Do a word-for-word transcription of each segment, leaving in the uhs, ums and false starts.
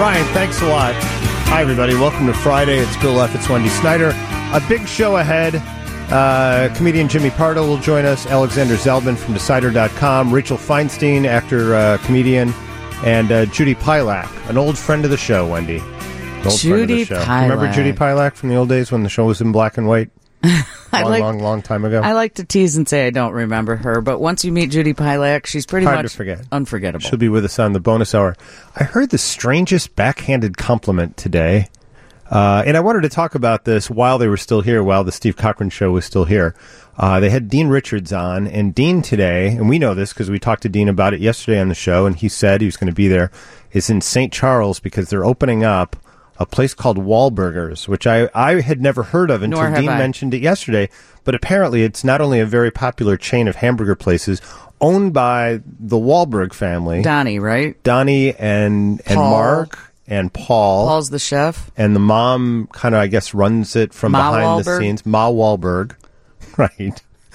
Ryan, thanks a lot. Hi, everybody. Welcome to Friday. It's Bill F. It's Wendy Snyder. A big show ahead. Uh, comedian Jimmy Pardo will join us. Alexander Zelbin from Decider dot com. Rachel Feinstein, actor, uh, comedian. And uh, Judy Pilak, an old friend of the show, Wendy. An old Judy friend of the show. Pilak. Remember Judy Pilak from the old days when the show was in black and white? I long, like, long, long time ago. I like to tease and say I don't remember her, but once you meet Judy Pilak, she's pretty Hard much to forget. unforgettable. She'll be with us on the bonus hour. I heard the strangest backhanded compliment today, uh, and I wanted to talk about this while they were still here, while the Steve Cochran show was still here. Uh, they had Dean Richards on, and Dean today, and we know this because we talked to Dean about it yesterday on the show, and he said he was going to be there, is in Saint Charles because they're opening up a place called Wahlburgers, which I, I had never heard of until Dean I. mentioned it yesterday. But apparently it's not only a very popular chain of hamburger places owned by the Wahlberg family. Donnie, right? Donnie and, and Mark and Paul. Paul's the chef. And the mom kind of, I guess, runs it from Ma behind Wahlberg. the scenes. Ma Wahlberg. Right.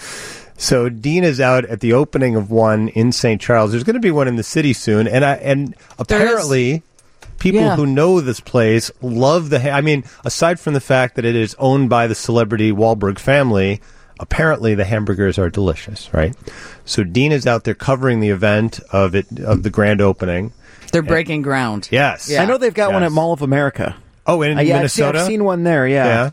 So Dean is out at the opening of one in Saint Charles. There's going to be one in the city soon. And I, and apparently... People yeah. who know this place love the... Ha- I mean, aside from the fact that it is owned by the celebrity Wahlberg family, apparently the hamburgers are delicious, right? So Dean is out there covering the event of it of the grand opening. They're breaking and, ground. Yes. Yeah. I know they've got yes. one at Mall of America. Oh, in uh, yeah, Minnesota? I've seen, I've seen one there, yeah. Yeah.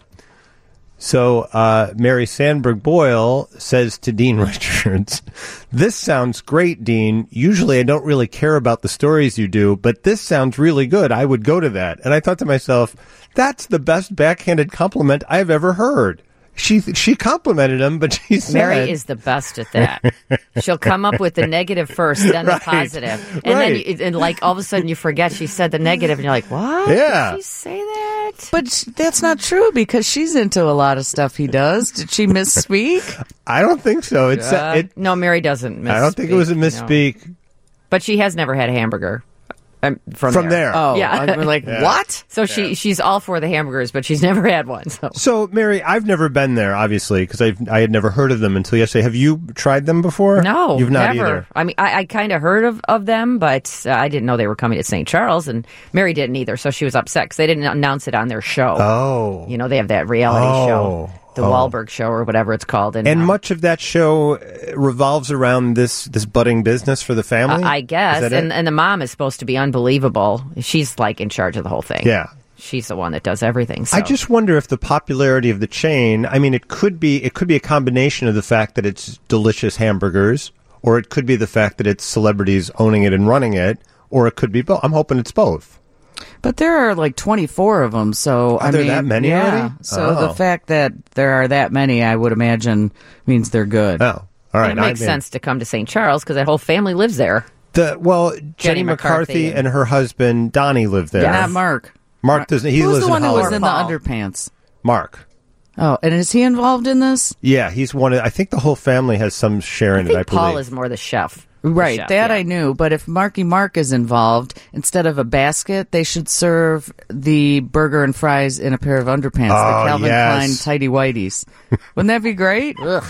So uh, Mary Sandberg Boyle says to Dean Richards, "This sounds great, Dean. Usually I don't really care about the stories you do, but this sounds really good. I would go to that." And I thought to myself, that's the best backhanded compliment I've ever heard. She she complimented him, but she said... Mary is the best at that. She'll come up with the negative first, then right. the positive. And right. then, you, and like, all of a sudden you forget she said the negative, and you're like, what? Yeah. Did she say that? But that's not true, because she's into a lot of stuff he does. Did she misspeak? I don't think so. It's Uh, it, no, Mary doesn't misspeak. I don't think it was a misspeak. No. But she has never had a hamburger. Um, from, From there. there. Oh, yeah. we're like, Yeah. what? So she Yeah. she's all for the hamburgers, but she's never had one. So, So, Mary, I've never been there, obviously, because I I had never heard of them until yesterday. Have you tried them before? no, You've not never. either. I mean, I, I kind of heard of, of them, but uh, I didn't know they were coming to Saint Charles, and Mary didn't either, so she was upset because they didn't announce it on their show. Oh. You know, they have that reality Oh. show, the Oh. Wahlberg show or whatever it's called. And, And um, much of that show revolves around this, this budding business for the family? uh, I guess. Is that And, it? and the mom is supposed to be unbelievable. She's like in charge of the whole thing. Yeah. She's the one that does everything. So. I just wonder if the popularity of the chain, I mean, it could be it could be a combination of the fact that it's delicious hamburgers, or it could be the fact that it's celebrities owning it and running it, or it could be both. I'm hoping it's both. But there are like twenty-four of them, so Are I there mean, that many yeah. already? So Oh. the fact that there are that many, I would imagine, means they're good. Oh, all right. And it makes I mean, sense to come to Saint Charles because that whole family lives there. The, well, Jenny, Jenny McCarthy, McCarthy and her husband Donnie live there. Not Mark. Mark doesn't. He Who's lives the one in who was Hollywood. in the Paul. underpants? Mark. Oh, and is he involved in this? Yeah, he's one. Of, I think the whole family has some share in I think it. I Paul believe. is more the chef. The Right, chef, that yeah. I knew. But if Marky Mark is involved, instead of a basket, they should serve the burger and fries in a pair of underpants, Oh, the Calvin yes. Klein tighty whities. Wouldn't that be great? Well,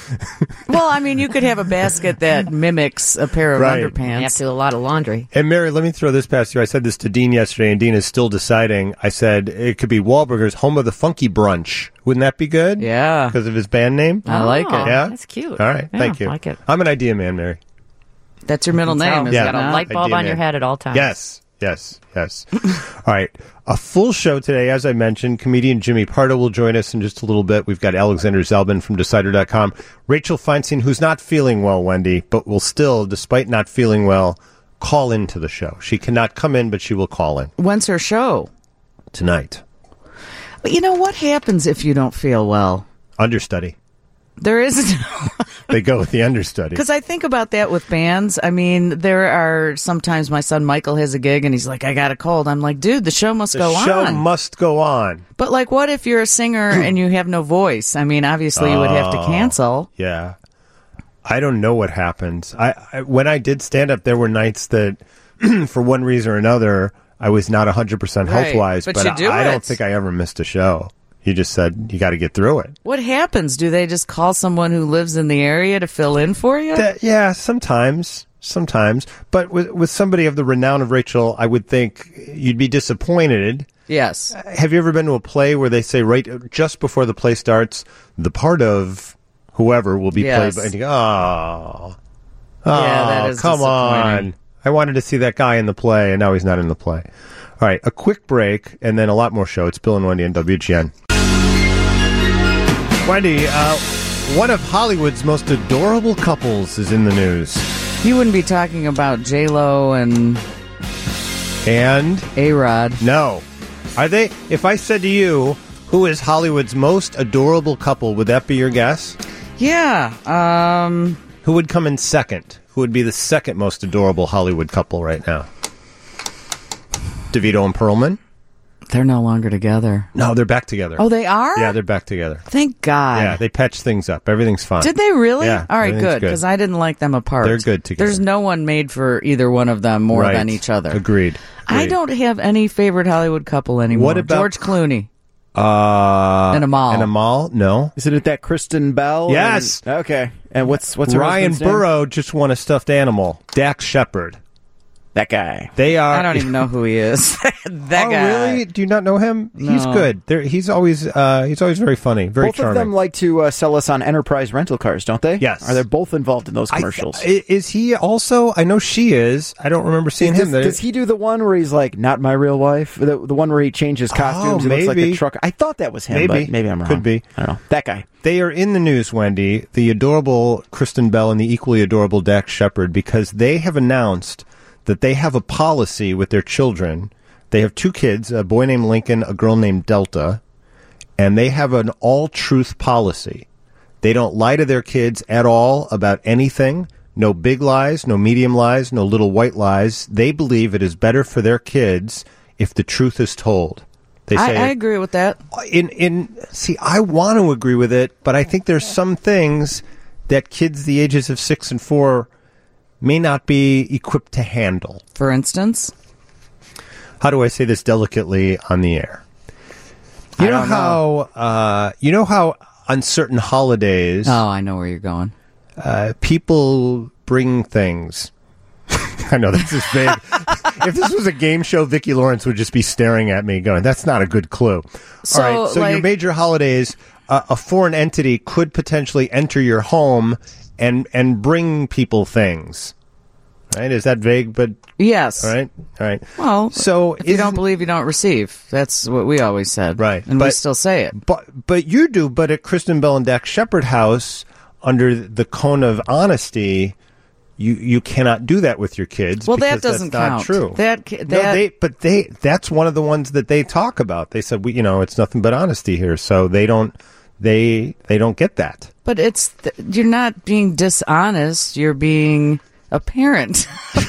I mean, you could have a basket that mimics a pair of Right. You have underpants. to do a lot of laundry. And Mary, let me throw this past you. I said this to Dean yesterday, and Dean is still deciding. I said it could be Wahlburgers, home of the Funky Brunch. Wouldn't that be good? Yeah. Because of his band name? I like Oh, it. Yeah? That's cute. All right, Yeah, thank you. I like it. I'm an idea man, Mary. That's your middle name, So, is Yeah. you it got a not? light bulb Idea on your man. head at all times. Yes, yes, yes. All right. A full show today, as I mentioned. Comedian Jimmy Pardo will join us in just a little bit. We've got Alexander Zelbin from Decider dot com. Rachel Feinstein, who's not feeling well, Wendy, but will still, despite not feeling well, call into the show. She cannot come in, but she will call in When's her show? tonight. But you know what happens if you don't feel well? Understudy. There is They go with the understudy. because I think about that with bands. I mean, there are sometimes my son Michael has a gig and he's like, "I got a cold." I'm like, "Dude, the show must The go show on." must go on. But like, what if you're a singer and you have no voice? I mean, obviously you would have to cancel. Yeah. I don't know what happens. I, I when I did stand up, there were nights that, for one reason or another, I was not one hundred percent Right. health wise. But But, you do I, I it. don't think I ever missed a show. He just said you got to get through it. What happens? Do they just call someone who lives in the area to fill in for you? That, yeah, sometimes, sometimes. But with with somebody of the renown of Rachel, I would think you'd be disappointed. Yes. Have you ever been to a play where they say right just before the play starts, the part of whoever will be Yes. played by, and you go, oh, oh, Yeah, that is come disappointing. on. I wanted to see that guy in the play, and now he's not in the play. All right, a quick break, and then a lot more show. It's Bill and Wendy on W G N. Wendy, uh, one of Hollywood's most adorable couples is in the news. You wouldn't be talking about J-Lo and And, A-Rod. no. Are they, if I said to you, who is Hollywood's most adorable couple, would that be your guess? Yeah. Um, Who would come in second? Who would be the second most adorable Hollywood couple right now? DeVito and Perlman? they're no longer together. No, they're back together. Oh, they are? Yeah, they're back together. Thank God. Yeah, they patched things up. Everything's fine. Did they really? Yeah, All right, everything's good, good. because I didn't like them apart. They're good together. There's no one made for either one of them more Right. than each other. Agreed. I Agreed. don't have any favorite Hollywood couple anymore. What about- George Clooney? Uh, And Amal. And Amal? No. Isn't it that Kristen Bell? Yes. And- okay. And what's what's her Ryan husband's name? Burrow just won a stuffed animal. Dax Shepard. That guy. They are. I don't even know who he is. that oh, guy. really? Do you not know him? He's No. good. They're, he's always uh, he's always very funny, very Both charming. of them like to uh, sell us on Enterprise rental cars, don't they? Yes. Are they both involved in those I- commercials? I- is he also? I know she is. I don't remember seeing does, him. There. does he do the one where he's like, "Not my real wife"? The, the one where he changes costumes. Oh, He looks like maybe. a truck. I thought that was him. Maybe. but maybe I'm wrong. Could be. I don't know. That guy. They are in the news, Wendy, the adorable Kristen Bell and the equally adorable Dax Shepard, because they have announced that they have a policy with their children. They have two kids, a boy named Lincoln, a girl named Delta, and they have an all-truth policy. They don't lie to their kids at all about anything. No big lies, no medium lies, no little white lies. They believe it is better for their kids if the truth is told. They I, say I agree with that. in in see, I want to agree with it, but I think there's some things that kids the ages of six and four may not be equipped to handle. For instance, How do I say this delicately on the air? You I know don't know. how uh, you know how on certain holidays oh, I know where you're going. uh, people bring things. I know this is big. If this was a game show, Vicki Lawrence would just be staring at me, going, "That's not a good clue." So, All right, so your like- major holidays, uh, a foreign entity could potentially enter your home and and bring people things. Right? Is that vague? But Yes. all right, all right. Well, So if you isn't- don't believe, you don't receive. That's what we always said. Right, And we but- still say it. But but you do. But at Kristen Bell and Dax Shepard House, under the cone of honesty, you you cannot do that with your kids. Well, that because doesn't that's not count. true. That ca- no, that- they but they that's one of the ones that they talk about. They said, we, you know, it's nothing but honesty here. So they don't they they don't get that. But it's th- you're not being dishonest. You're being a parent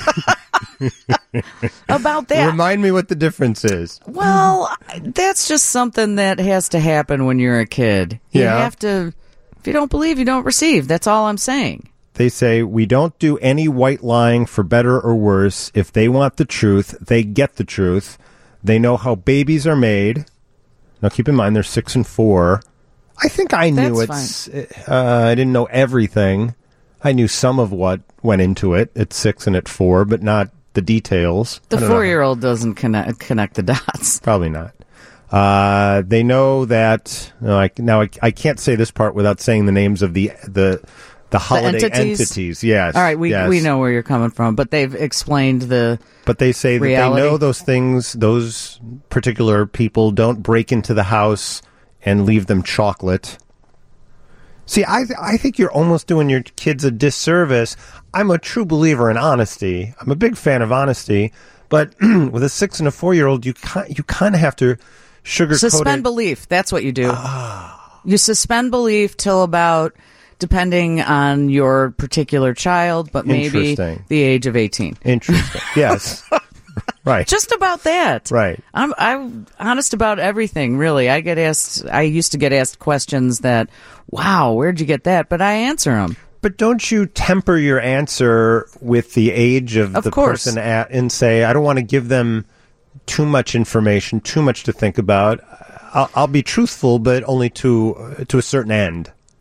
about that. Remind me what the difference is. Well, that's just something that has to happen when you're a kid. You Yeah. have to. If you don't believe, you don't receive. That's all I'm saying. They say we don't do any white lying for better or worse. If they want the truth, they get the truth. They know how babies are made. Now, keep in mind they're six and four. I think I knew That's it's. Uh, I didn't know everything. I knew some of what went into it at six and at four, but not the details. The I don't know. four-year-old doesn't connect connect the dots. Probably not. Uh, they know that. No, I, now I, I can't say this part without saying the names of the the the holiday entities? entities. Yes. All right, we yes. we know where you're coming from, but they've explained the. But they say that Reality. they know those things. Those particular people don't break into the house and leave them chocolate. See, I I think you're almost doing your kids a disservice. I'm a true believer in honesty. I'm a big fan of honesty, but with a six and a four year old, you kind you kind of have to sugarcoat Suspend it. belief. That's what you do. You suspend belief till about, depending on your particular child, but maybe Interesting. the age of eighteen. Interesting. Yes. Right. Just about that. Right. I'm I'm honest about everything, really. I get asked. I used to get asked questions that, "Wow, where'd you get that?" But I answer them. But don't you temper your answer with the age of, Of the course. person at, and say, I don't want to give them too much information, too much to think about. I'll, I'll be truthful, but only to to a certain end.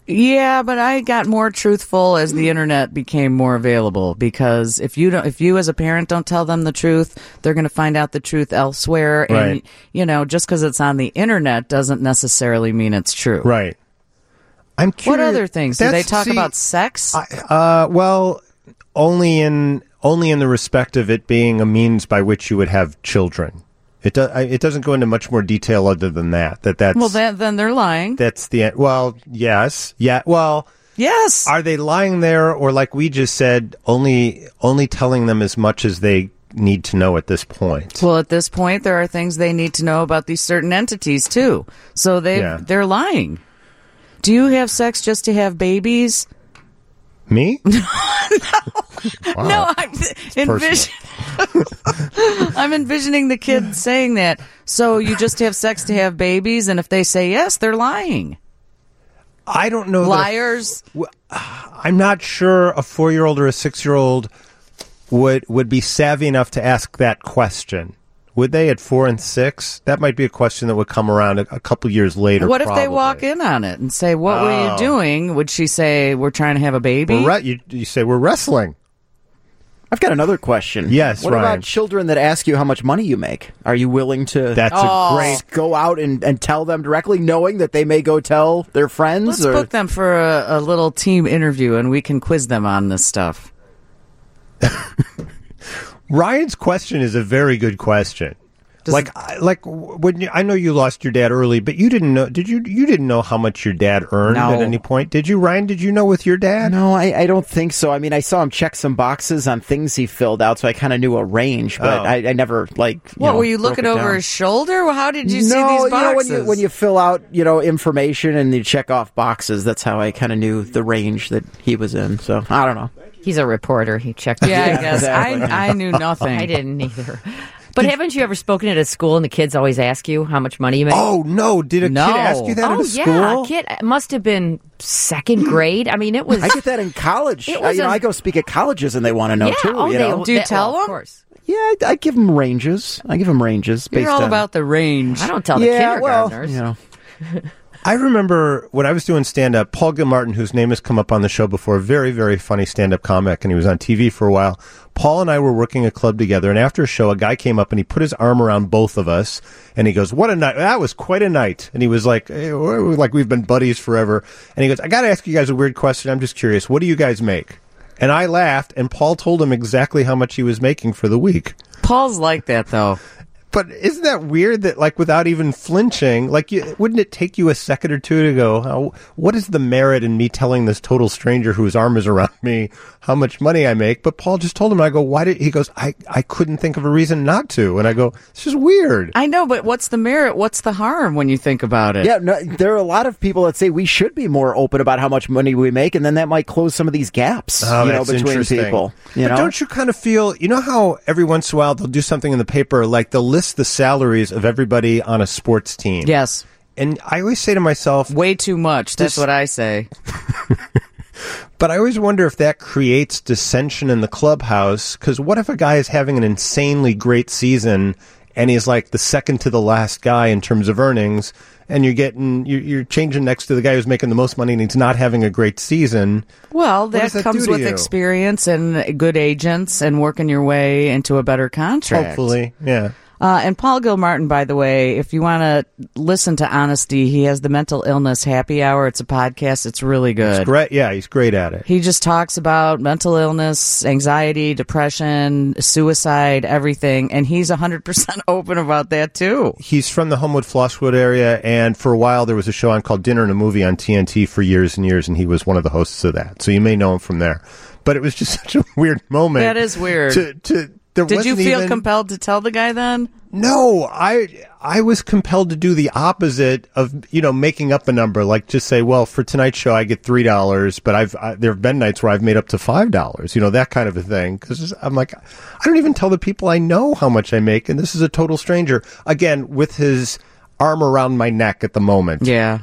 Yeah, but I got more truthful as the internet became more available, because if you don't, if you as a parent don't tell them the truth, they're going to find out the truth elsewhere. And, Right. you know, just because it's on the internet doesn't necessarily mean it's true. Right. I'm What curious. other things? Do they That's- talk see, about sex? I, uh, well, only in only in the respect of it being a means by which you would have children. It does. It doesn't go into much more detail other than that. That that's well, then, then they're lying. that's the well. Yes. Yeah. Well, Yes. are they lying there, or like we just said, only only telling them as much as they need to know at this point? Well, at this point, there are things they need to know about these certain entities too. So they Yeah. they're lying. Do you have sex just to have babies? Me? Wow. No, I'm envision- I'm envisioning the kid saying that. So you just have sex to have babies, and if they say yes, they're lying. I don't know. that a- Liars. I'm not sure a four-year-old or a six-year-old would would be savvy enough to ask that question. Would they at four and six? That might be a question that would come around a, a couple years later. What if they probably. walk in on it and say, "What were Oh. you doing?" Would she say, "We're trying to have a baby"? We're re- you, you say we're wrestling. I've got another question. Yes, What Ryan. about children that ask you how much money you make? Are you willing to That's Oh. a great. just go out and, and tell them directly, knowing that they may go tell their friends? Let's or book them for a, a little team interview, and we can quiz them on this stuff. Ryan's question is a very good question. Does like, it- I- like when you, I know you lost your dad early, but you didn't know. Did you? You didn't know how much your dad earned No. at any point, did you, Ryan? Did you know with your dad? No, I, I don't think so. I mean, I saw him check some boxes on things he filled out, so I kind of knew a range, but Oh. I, I never, like, you What know, were you broke looking it over down. his shoulder? Well, how did you see no, these you know, when boxes? you, when you fill out, you know, information and you check off boxes, that's how I kind of knew the range that he was in. So, I don't know. He's a reporter. He checked. yeah, I Yeah, guess exactly. I, I knew nothing. I didn't either. But haven't you ever spoken at a school and the kids always ask you how much money you make? Oh no! Did a No. kid ask you that Oh, at a yeah, school? kid it must have been second grade. I mean, it was. I get that in college. It I, was you know, a- I go speak at colleges and they want to know yeah, too. oh, you they, know? Do you they- tell well, them? Of course. Yeah, I, I give them ranges. I give them ranges. You're based all on, about the range. I don't tell the yeah, well, kindergartners. you know. I remember when I was doing stand-up, Paul Gilmartin, whose name has come up on the show before, very, very funny stand-up comic, and he was on T V for a while. Paul and I were working a club together, and after a show, a guy came up and he put his arm around both of us, and he goes, "What a night! That was quite a night." And he was like, hey, we're, like we've been buddies forever. And he goes, "I got to ask you guys a weird question. I'm just curious. What do you guys make?" And I laughed, and Paul told him exactly how much he was making for the week. Paul's like that, though. But isn't that weird that, like, without even flinching, like, you, wouldn't it take you a second or two to go, oh, what is the merit in me telling this total stranger whose arm is around me how much money I make? But Paul just told him, I go, why did, he goes, I, I couldn't think of a reason not to. And I go, it's just weird. I know, but what's the merit? What's the harm when you think about it? Yeah, no, there are a lot of people that say we should be more open about how much money we make, and then that might close some of these gaps, Oh, you know, that's between interesting. people. You but know, don't you kind of feel, you know how every once in a while they'll do something in the paper, like they'll list the salaries of everybody on a sports team. Yes. And I always say to myself, Way too much. That's This- what I say. but I always wonder if that creates dissension in the clubhouse, because what if a guy is having an insanely great season and he's like the second to the last guy in terms of earnings, and you're getting, you're, you're changing next to the guy who's making the most money and he's not having a great season. Well, does that that comes do to with you? experience and good agents and working your way into a better contract. Hopefully, yeah. Uh, and Paul Gilmartin, by the way, if you want to listen to honesty, he has the Mental Illness Happy Hour. It's a podcast. It's really good. It's great. Yeah, he's great at it. He just talks about mental illness, anxiety, depression, suicide, everything. And he's one hundred percent open about that, too. He's from the Homewood Flosswood area, and for a while there was a show on called Dinner and a Movie on T N T for years and years, and he was one of the hosts of that. So you may know him from there. But it was just such a weird moment. That is weird. To, to, there Did you wasn't feel even- compelled to tell the guy then? No, I I was compelled to do the opposite of, you know, making up a number, like just say, well, for tonight's show I get three dollars, but I've I, there have been nights where I've made up to five dollars, you know, that kind of a thing. Because I'm like, I don't even tell the people I know how much I make, and this is a total stranger. Again, with his arm around my neck at the moment, Yeah.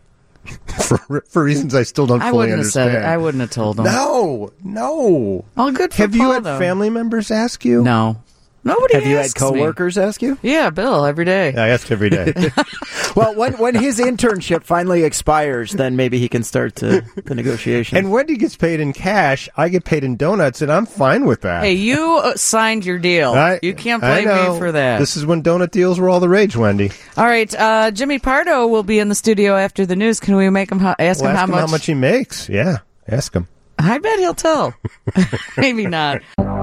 for for reasons I still don't I fully wouldn't have understand. said it. I wouldn't have told him. No, no. Oh, good for Have you Paul, had though. family members ask you? No. Nobody Have you had asks me. coworkers ask you? Yeah, Bill, every day. I ask every day. Well, when when his internship finally expires, then maybe he can start to, the negotiations. And Wendy gets paid in cash. I get paid in donuts, and I'm fine with that. Hey, you uh, signed your deal. I- you can't I blame know. me for that. This is when donut deals were all the rage, Wendy. All right, uh, Jimmy Pardo will be in the studio after the news. Can we make him ho- ask Well, him ask how him much? how much he makes. Yeah, ask him. I bet he'll tell. Maybe not.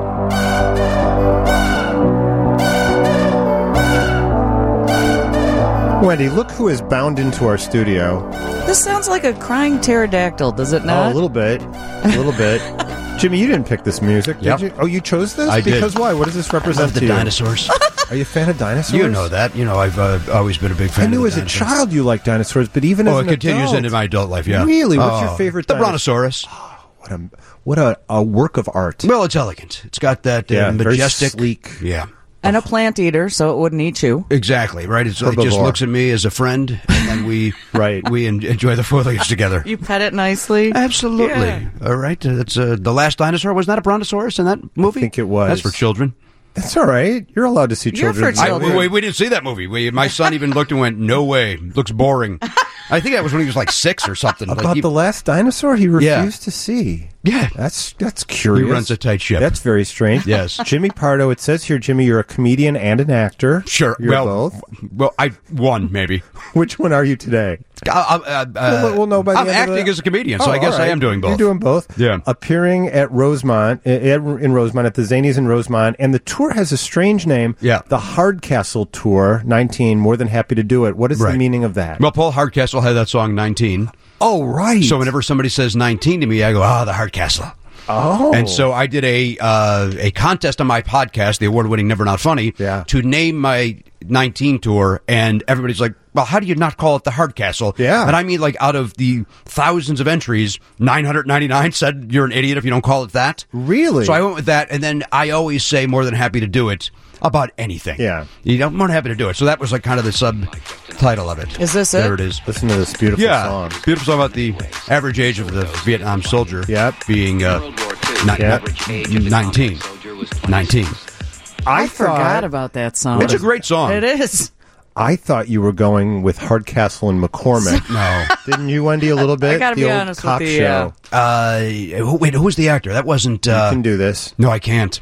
Wendy, look who has bound into our studio. This sounds like a crying pterodactyl, does it Oh, not? a little bit. A little bit. Jimmy, you didn't pick this music, did Yep. you? Oh, you chose this? I did. Because why? What does this represent Love the to you? dinosaurs. Are you a fan of dinosaurs? You know that. You know, I've uh, always been a big fan I knew of as the a dinosaurs. child you liked dinosaurs, but even Oh, as it an continues adult, into my adult life, yeah. Really? What's your Oh, favorite The dinosaur? Brontosaurus. What a what a, a work of art. Well, it's elegant. It's got that uh, Yeah, very majestic... sleek. Yeah. And a plant eater, so it wouldn't eat you. Exactly, right? It's, it just Herbivore. looks at me as a friend, and then we Right. we en- enjoy the foliage together. You pet it nicely. Absolutely. Yeah. All right. Uh, That's uh, The Last Dinosaur. Was that a Brontosaurus in that movie? I think it was. That's for children. That's all right. You're allowed to see You're children. for I, children. we, we didn't see that movie. We, my son even looked and went, "No way, looks boring." I think that was when he was like six or something. Like, About he- the last dinosaur he refused to see. Yeah. That's that's curious. He runs a tight ship. That's very strange. Yes. Jimmy Pardo, it says here, Jimmy, you're a comedian and an actor. Sure. You're well, both. well, I won maybe. Which one are you today? Uh, uh, uh, We'll- we'll know by the I'm end of acting the- as a comedian, so Oh, I guess all I right. am doing both. You're doing both. Yeah. Appearing at Rosemont, i- at- in Rosemont, at the Zanies in Rosemont, and the tour has a strange name. Yeah. The Hardcastle Tour, nineteen, more than happy to do it. What is the Right. meaning of that? Well, Paul Hardcastle had that song nineteen. oh, right. So whenever somebody says nineteen to me, I go, "Ah, the Hardcastle." oh. And so I did a uh, a contest on my podcast, the award-winning Never Not Funny, Yeah. to name my nineteen tour, and everybody's like, "Well, how do you not call it the Hardcastle?" Yeah. And I mean, like, out of the thousands of entries, nine hundred ninety-nine said you're an idiot if you don't call it that. Really? So I went with that, and then I always say more than happy to do it about anything. Yeah. You know, more than happy to do it. So that was like kind of the subtitle of it. Is this it? There it is. Listen to this beautiful Yeah, song. beautiful song about the average age of the Vietnam soldier. Yep. being uh, ni- Yep. nineteen. nineteen. I, I forgot about that song. It's a great song. It is. I thought you were going with Hardcastle and McCormick. No. Didn't you, Wendy, a little bit? I gotta the be old honest with cop you, show. yeah. Uh, who- wait, who was the actor? That wasn't. Uh, You can do this. no, I can't.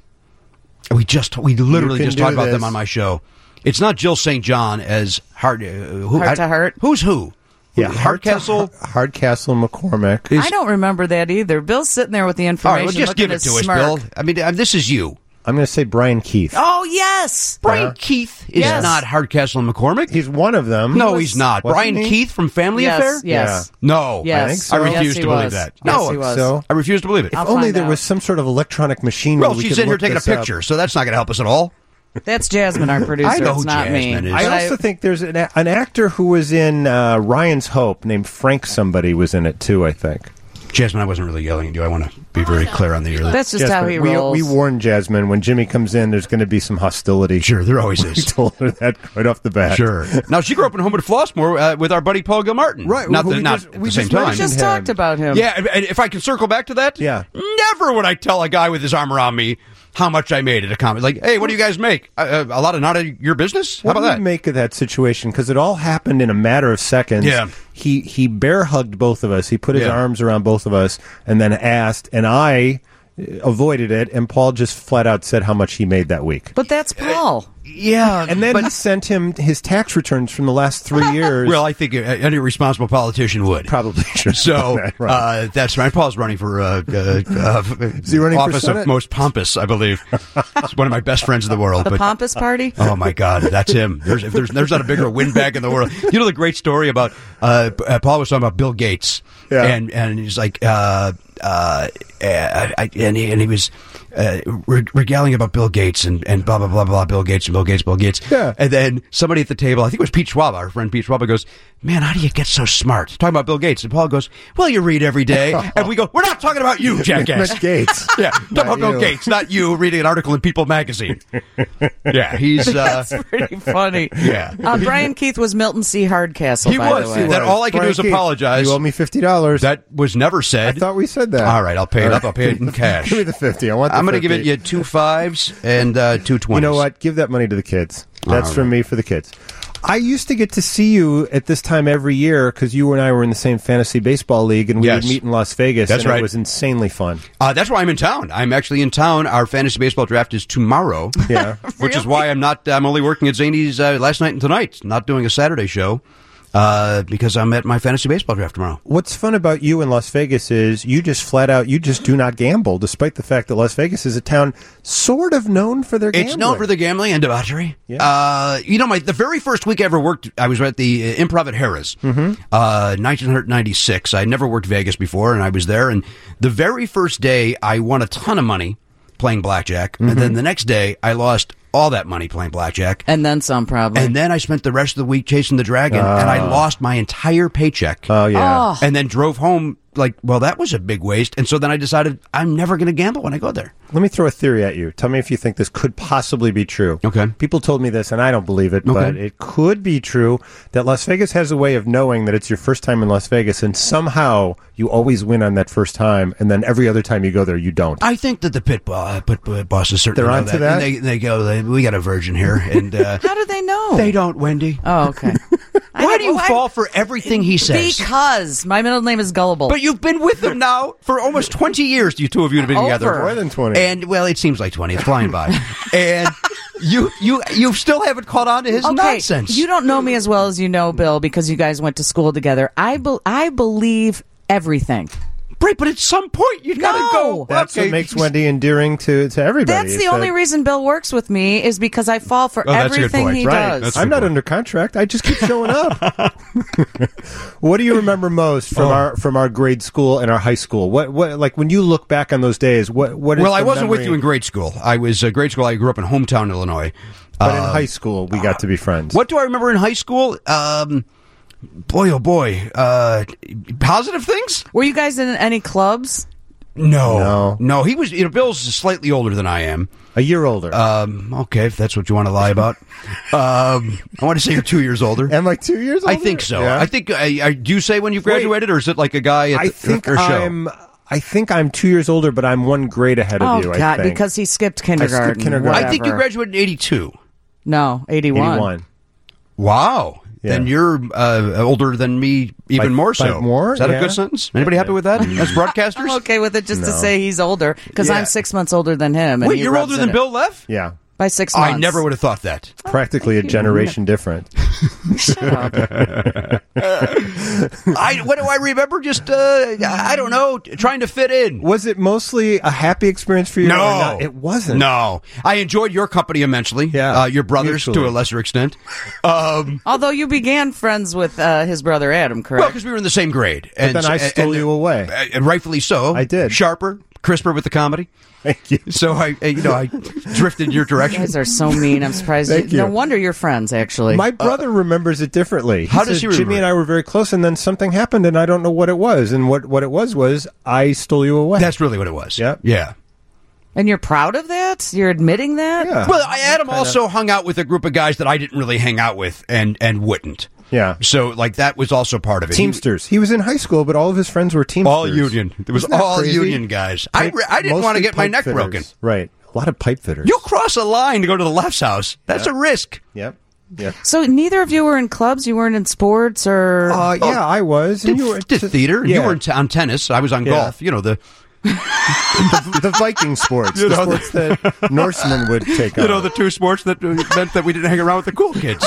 We just we literally can just do talked about this. them on my show. It's not Jill Saint John as Hard. Uh, who, Heart to Heart? Who's who? Yeah, Hardcastle. Hardcastle and McCormick. Is- I don't remember that either. Bill's sitting there with the All information. right, well, just looking give it to to us, smirk. Bill. I mean, uh, this is you. I'm going to say Brian Keith. Oh, yes. Brian Uh-huh. Keith is Yes. not Hardcastle and McCormick. He's one of them. no, was- he's not. Wasn't Brian he? Keith from Family Yes, Affair. yes. No, Yes. I think so. I refuse Yes, he to believe was. that. Yes, No, he was. So, I refuse to believe it. if I'll only find there out. was some sort of electronic machine. Well, where we she's could in here look taking a this up. picture, so that's not going to help us at all. That's Jasmine, our producer. I know it's who not Jasmine me. is. I But also think there's an, a- an actor who was in uh, Ryan's Hope named Frank somebody was in it too, I think. Jasmine, I wasn't really yelling at you. I want to be very clear on the air. that's just how Jasmine, he we, rolls. we warned Jasmine when Jimmy comes in, there's going to be some hostility. Sure, there always We is. told her that right off the bat. Sure. Now, she grew up in Homewood Flossmoor uh, with our buddy Paul Gilmartin. Right, Not, who the, we not just- at we the same just time. we mentioned just him. talked about him. Yeah, and and if I can circle back to that, Yeah. never would I tell a guy with his arm around me how much I made at a comedy. Like, hey, what do you guys make? Uh, a lot of not of your business? How What about do that? you make of that situation? Because it all happened in a matter of seconds. Yeah. He he bear hugged both of us. He put his Yeah. arms around both of us and then asked, and I uh, avoided it. And Paul just flat out said how much he made that week. But that's Paul. yeah, And then but, he sent him his tax returns from the last three years. well, I think uh, any responsible politician would. probably should have So done that, right. uh, that's right. Paul's running for uh, uh, uh, he running for office of Senate? most pompous, I believe. He's one of my best friends in the world. The but Pompous Party? Oh my God, that's him. There's, if there's there's not a bigger windbag in the world. You know the great story about uh, uh, Paul was talking about Bill Gates, Yeah. and and he's like, uh, uh, uh, I, and he and he was uh, re- regaling about Bill Gates and, and blah blah blah blah Bill Gates and Bill Gates Bill Gates. Yeah. And then somebody at the table, I think it was Pete Schwab, our friend Pete Schwab, goes, "Man, how do you get so smart?" Talking about Bill Gates, and Paul goes, "Well, you read every day," and we go, "We're not talking about you, jackass." Meant Gates. Yeah, talking Not about Bill you. Gates, not you reading an article in People magazine. Yeah, he's uh, That's pretty funny. Yeah. Uh, Brian Keith was Milton C. Hardcastle, He by was. the way. That all I can do is Keith, apologize. You owe me fifty dollars. that was never I said. thought we said that. All right, I'll pay it All up. I'll pay it in cash. Give me the fifty. I want the I'm I'm going to give it fifty. you two fives and uh, two twenties. You know what? Give that money to the kids. That's All from right. me for the kids. I used to get to see you at this time every year because you and I were in the same fantasy baseball league, and we Yes. would meet in Las Vegas. That's and right. It was insanely fun. Uh, that's why I'm in town. I'm actually in town. Our fantasy baseball draft is tomorrow. Yeah. Which is why I'm not. I'm only working at Zany's uh, last night and tonight. Not doing a Saturday show uh, because I'm at my fantasy baseball draft tomorrow. What's fun about you in Las Vegas is you just flat out, you just do not gamble, despite the fact that Las Vegas is a town sort of known for their gambling. It's known for the gambling and debauchery. Yeah. Uh, you know, my the very first week I ever worked, I was at the uh, Improv at Harrah's, mm-hmm. uh, nineteen ninety-six. I had never worked Vegas before, and I was there. And the very first day, I won a ton of money playing blackjack, Mm-hmm. and then the next day, I lost all that money playing blackjack. And then some, probably. And then I spent the rest of the week chasing the dragon, and I lost my entire paycheck. Oh, yeah. And then drove home like, well, that was a big waste. And so then I decided I'm never going to gamble when I go there. Let me throw a theory at you. Tell me if you think this could possibly be true. Okay. People told me this, and I don't believe it, Okay. but it could be true that Las Vegas has a way of knowing that it's your first time in Las Vegas, and somehow you always win on that first time, and then every other time you go there, you don't. I think that the pit, bo- pit bo- bosses certainly They're know onto that. that? And they, they go, they, we got a virgin here. And uh, How do they know? they don't, Wendy. Oh, okay. Why do you I- fall for everything he says? Because my middle name is Gullible. But you've been with him now for almost twenty years. You two of you have been Over. together. More than twenty. And, well, it seems like twenty. It's flying by. And you you you still haven't caught on to his okay, nonsense. you don't know me as well as you know Bill because you guys went to school together. I be- I believe everything. Right, but at some point you've got to No. go. That's okay. what makes Wendy endearing to, to everybody. That's the is only that- reason Bill works with me is because I fall for Oh, that's a good everything point. he Right. does. That's a I'm good not point. under contract. I just keep showing up. What do you remember most from Oh. our from our grade school and our high school? What what like when you look back on those days? What what? Is Well, I the wasn't with memory- you in grade school. I was uh, grade school. I grew up in hometown Illinois. But in Uh, high school, we got to be friends. What do I remember in high school? Um, boy, oh boy, uh, positive things. Were you guys in any clubs? No, No. no. He was. You know, Bill's slightly older than I am. A year older. Um, okay, if that's what you want to lie about. um, I want to say you're two years older. Am I two years older? I think so. Yeah. I think. I, I, do you say when you graduated, or is it like a guy at I the, think your show? I'm. I think I'm two years older, but I'm one grade ahead of Oh you. I God, think. because he skipped kindergarten. kindergarten. I think you whatever. graduated in eighty-two. No, eighty-one. eighty-one. Wow. Yeah. Then you're uh, older than me, even By- more by so. more? Is that a Yeah. good sentence? Anybody happy with that as broadcasters? I'm okay with it just to No. say he's older because Yeah. I'm six months older than him. And Wait, he you're rubs older in than it. Bill Lev? Yeah. by six months. I never would have thought that. Practically a generation different. Shut up. I what do I remember? Just uh, I don't know, trying to fit in. Was it mostly a happy experience for you? No, or not? It wasn't. No, I enjoyed your company immensely. Yeah, uh, your brothers mutually. to a lesser extent. Um, Although you began friends with uh, his brother Adam, well, correct? because we were in the same grade, and then I and- stole and- you away. and rightfully so. I did. Sharper, crisper with the comedy. Thank you. So I, uh, you know, I drifted your You direction. guys are so mean. I'm surprised. Thank you, No you. wonder you're friends, actually. My brother remembers it differently. How He does says, he remember Jimmy it? and I were very close, and then something happened, and I don't know what it was. And what, what it was was I stole you away. That's really what it was. Yep. Yeah. and you're proud of that? You're admitting that? Yeah. Well, I, Adam also hung out with a group of guys that I didn't really hang out with, and and wouldn't. Yeah. So like that was also part of it. He- Teamsters. He was in high school, but all of his friends were Teamsters. all union. It was Isn't that all crazy? union guys. I, Pipe- re- I didn't want to mostly get my pipe neck fitters. broken. Right. A lot of pipe fitters. You cross a line to go to the left's house. That's a risk. Yep. Yep. So neither of you were in clubs? You weren't in sports or... Uh, yeah, I was. And Did, you were did theater. Yeah. You were in t- on tennis. I was on Yeah. golf. You know the the, the Viking sports, You the know, the- sports that Norsemen would take you on. know the two sports that uh, meant that we didn't hang around with the cool kids.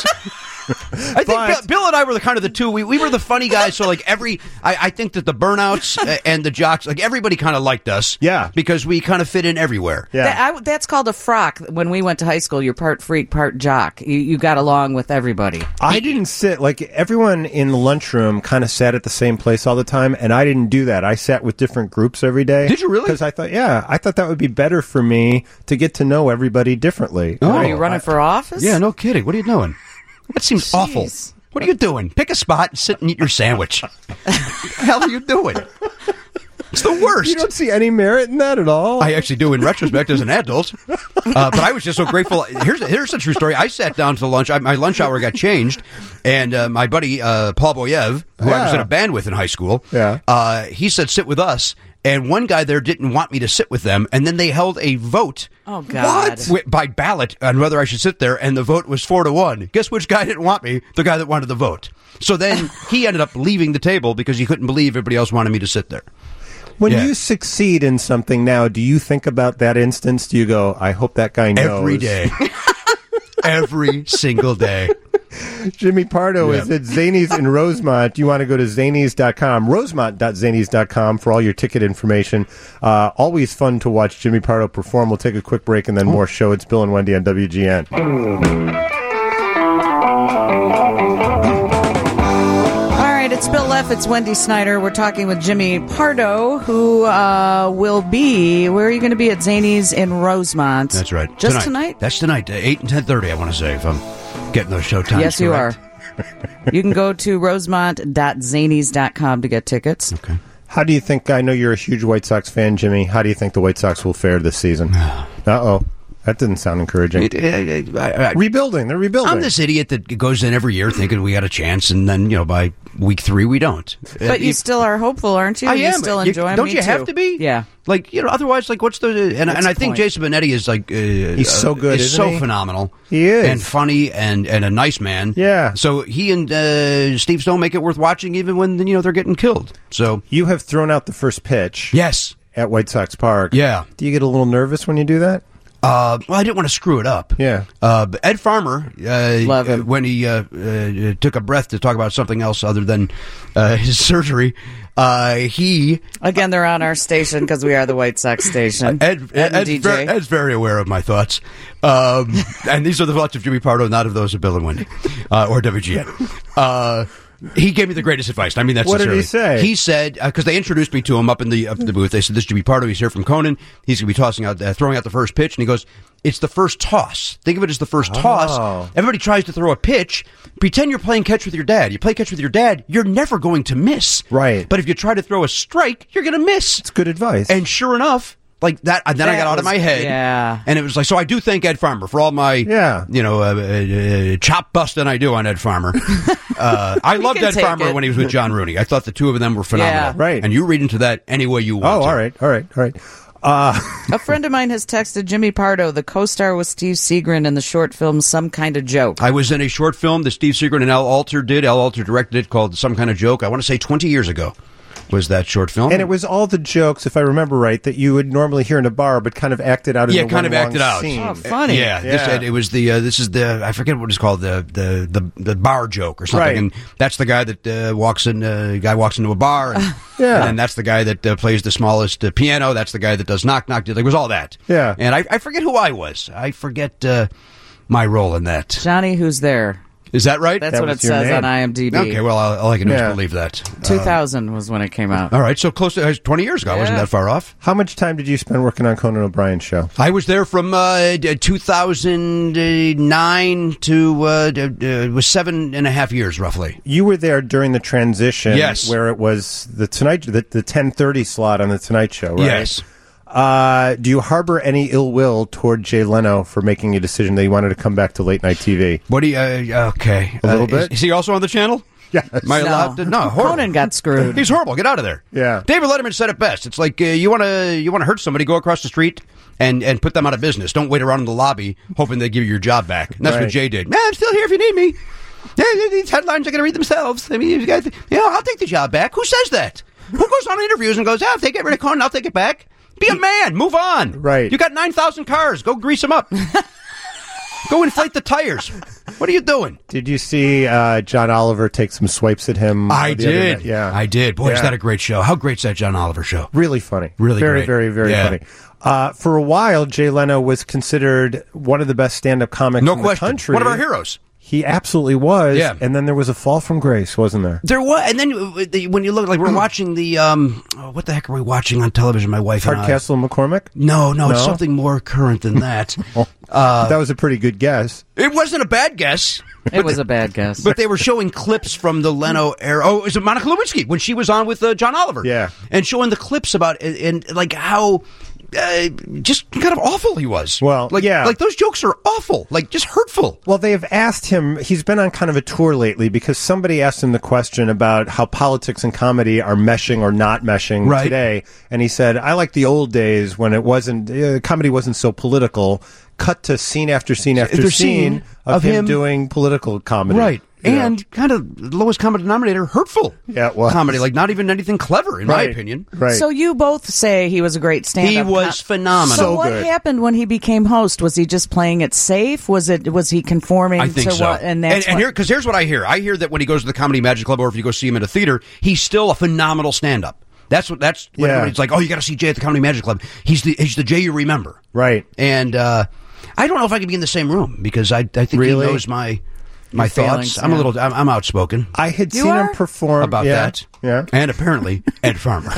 I think But- Bill, Bill and I were the kind of the two. We, we were the funny guys. So like every, I, I think that the burnouts uh, and the jocks, like everybody kind of liked us. Yeah. because we kind of fit in everywhere. yeah. That, I, that's called a frock. When we went to high school, you're part freak, part jock. You, you got along with everybody. I didn't sit like everyone in the lunchroom kind of sat at the same place all the time, and I didn't do that. I sat with different groups every day. Did you really? Because I thought, yeah, I thought that would be better for me to get to know everybody differently. Oh. Are you running for office? Yeah, no kidding. What are you doing? That seems awful. Jeez. What are you doing? Pick a spot and sit and eat your sandwich. What the hell are you doing? It's the worst. You don't see any merit in that at all. I actually do in retrospect as an adult. Uh, but I was just so grateful. Here's a, here's a true story. I sat down to lunch. I, my lunch hour got changed, and uh, my buddy uh, Paul Boyev, who I was Yeah. in a band with in high school, Yeah. uh, he said, sit with us. and one guy there didn't want me to sit with them, and then they held a vote. Oh, God. What? By ballot on whether I should sit there, and the vote was four to one. Guess which guy didn't want me? The guy that wanted the vote. So then he ended up leaving the table because he couldn't believe everybody else wanted me to sit there. When Yeah. you succeed in something now, do you think about that instance? Do you go, I hope that guy knows? Every day. Every single day. Jimmy Pardo Yeah. is at Zanies in Rosemont. You want to go to zanies dot com, rosemont dot zanies dot com for all your ticket information. Uh, always fun to watch Jimmy Pardo perform. We'll take a quick break and then more show. It's Bill and Wendy on W G N. It's Bill Leff. It's Wendy Snyder. We're talking with Jimmy Pardo, who uh, will be. Where are you going to be at Zanies in Rosemont? That's right. Just tonight? That's tonight. Uh, eight and ten thirty. I want to say if I'm getting those show times. Yes, you correct. are. You can go to rosemont dot zanies dot com to get tickets. Okay. How do you think, I know you're a huge White Sox fan, Jimmy. How do you think the White Sox will fare this season? Uh-oh. That didn't sound encouraging. It, it, I, I, rebuilding. They're rebuilding. I'm this idiot that goes in every year thinking we got a chance, and then, you know, by week three, we don't. But Uh, you still are hopeful, aren't you? I you am. still You- enjoy 'em? Don't Me you have too. to be? Yeah. Like, you know, otherwise, like, what's the... And, What's and I the think point? Jason Benetti is, like... Uh, He's so good, Is isn't so he? phenomenal. He is. And funny and, and a nice man. Yeah. So he and uh, Steve Stone make it worth watching even when, you know, they're getting killed. So... You have thrown out the first pitch Yes. at White Sox Park. Yeah. Do you get a little nervous when you do that? Uh, well, I didn't want to screw it up. Yeah. Uh, but Ed Farmer, uh, Love him. when he uh, uh, took a breath to talk about something else other than uh, his surgery, uh, he Again, they're on our station because we are the White Sox station. Ed, Ed, and Ed's, D J. very, Ed's very aware of my thoughts, um, and these are the thoughts of Jimmy Pardo, not of those of Bill and Wendy uh, or W G N. Uh, He gave me the greatest advice. I mean, that's What did he sincerely. say? He said, because they introduced me to him up in the up in the booth. They said, "This is Jimmy Pardo. He's here from Conan. He's going to be tossing out, uh, throwing out the first pitch." And he goes, "It's the first toss. Think of it as the first Oh. toss. Everybody tries to throw a pitch. Pretend you're playing catch with your dad. You play catch with your dad. You're never going to miss. Right. But if you try to throw a strike, you're going to miss." It's good advice. And sure enough, like that, and then I That got out of was- my head. yeah. And it was like, so I do thank Ed Farmer for all my, Yeah. you know, uh, uh, uh, chop busting I do on Ed Farmer. uh, I loved can Ed take Farmer it. when he was with John Rooney. I thought the two of them were phenomenal. Yeah. Right. And you read into that any way you oh, want to. all right, all right, all right. Uh, A friend of mine has texted Jimmy Pardo, the co-star with Steve Seagrin in the short film Some Kind of Joke. I was in a short film that Steve Seagrin and Al Alter did. Al Alter directed it called Some Kind of Joke. I want to say twenty years ago was that short film. and it was all the jokes, if I remember right, that you would normally hear in a bar, but kind of acted out. Yeah, in kind one of acted long out. Scene. Oh, funny. Yeah, this, Yeah. it, it was the uh, this is the I forget what it's called the the the, the bar joke or something, Right. and that's the guy that uh, walks in. Uh, guy walks into a bar, and, Yeah. and that's the guy that uh, plays the smallest uh, piano. That's the guy that does knock knock. It was all that. Yeah. and I, I forget who I was. I forget uh, my role in that. Johnny, who's there? Is that right? That's That what was it your says name. on IMDb. Okay, well, all, all I can do Yeah. is believe that. two thousand was when it came out. All right, so close to uh, twenty years ago. I wasn't Yeah. that far off. How much time did you spend working on Conan O'Brien's show? I was there from uh, two thousand nine to uh, uh, was seven and a half years roughly. You were there during the transition, Yes. where it was the Tonight, the, the ten thirty slot on the Tonight Show, right? Yes. Uh, do you harbor any ill will toward Jay Leno for making a decision that he wanted to come back to late night T V? What do you? Uh, okay, A little Uh, bit? Is, is he also on the channel? Yes. Am I allowed to? No, horrible. Conan got screwed. He's horrible. Get out of there. Yeah. David Letterman said it best. It's like uh, you want to you want to hurt somebody, go across the street and and put them out of business. Don't wait around in the lobby hoping they give you your job back. And that's Right. what Jay did. Man, I'm still here if you need me. Yeah, these headlines are going to read themselves. I mean, you guys, you know, I'll take the job back. Who says that? Who goes on interviews and goes, ah, if they get rid of Conan, I'll take it back. Be a man. Move on. Right. You got nine thousand cars. Go grease them up. Go inflate the tires. What are you doing? Did you see uh, John Oliver take some swipes at him? I the other did. night? Yeah. I did. Boy, is Yeah. that a great show. How great's that John Oliver show? Really funny. Really very, great. very, very Yeah. funny. Uh, for a while, Jay Leno was considered one of the best stand-up comics No in question. the country. One of our heroes. He absolutely was. Yeah. And then there was a fall from grace, wasn't there? There was, and then uh, the- when you look, like we're watching the, um, oh, what the heck are we watching on television? My wife and I. Hardcastle McCormick? No, no, it's No? something more current than that. that was a pretty good guess. It wasn't a bad guess. It was a bad guess. But they were showing clips from the Leno era. Oh, it was Monica Lewinsky when she was on with uh, John Oliver. Yeah. And showing the clips about and, and like how uh, just kind of awful he was. Well, like, yeah. like those jokes are awful, like just hurtful. Well, they have asked him, he's been on kind of a tour lately because somebody asked him the question about how politics and comedy are meshing or not meshing Right. today. And he said, I like the old days when it wasn't, uh, comedy wasn't so political. Cut to scene after scene after Their scene, scene of, of him, him- doing political comedy. Right. You know? And kind of lowest common denominator, hurtful Yeah, it was. comedy, like not even anything clever, in my Right. opinion. Right. So you both say he was a great stand-up. He was com- phenomenal. So, So what good. happened when he became host? Was he just playing it safe? Was it? Was he conforming I think to so. what? And that's and, and what- here, because here's what I hear. I hear that when he goes to the Comedy Magic Club, or if you go see him in a theater, he's still a phenomenal stand-up. That's what. That's what Yeah. everybody's like. Oh, you got to see Jay at the Comedy Magic Club. He's the he's the Jay you remember. Right. And uh, I don't know if I could be in the same room because I I think Really? he knows my my Your thoughts. feelings, I'm a yeah. little. I'm, I'm outspoken I had You seen are? him perform about yeah, that. Yeah. And apparently Ed Farmer.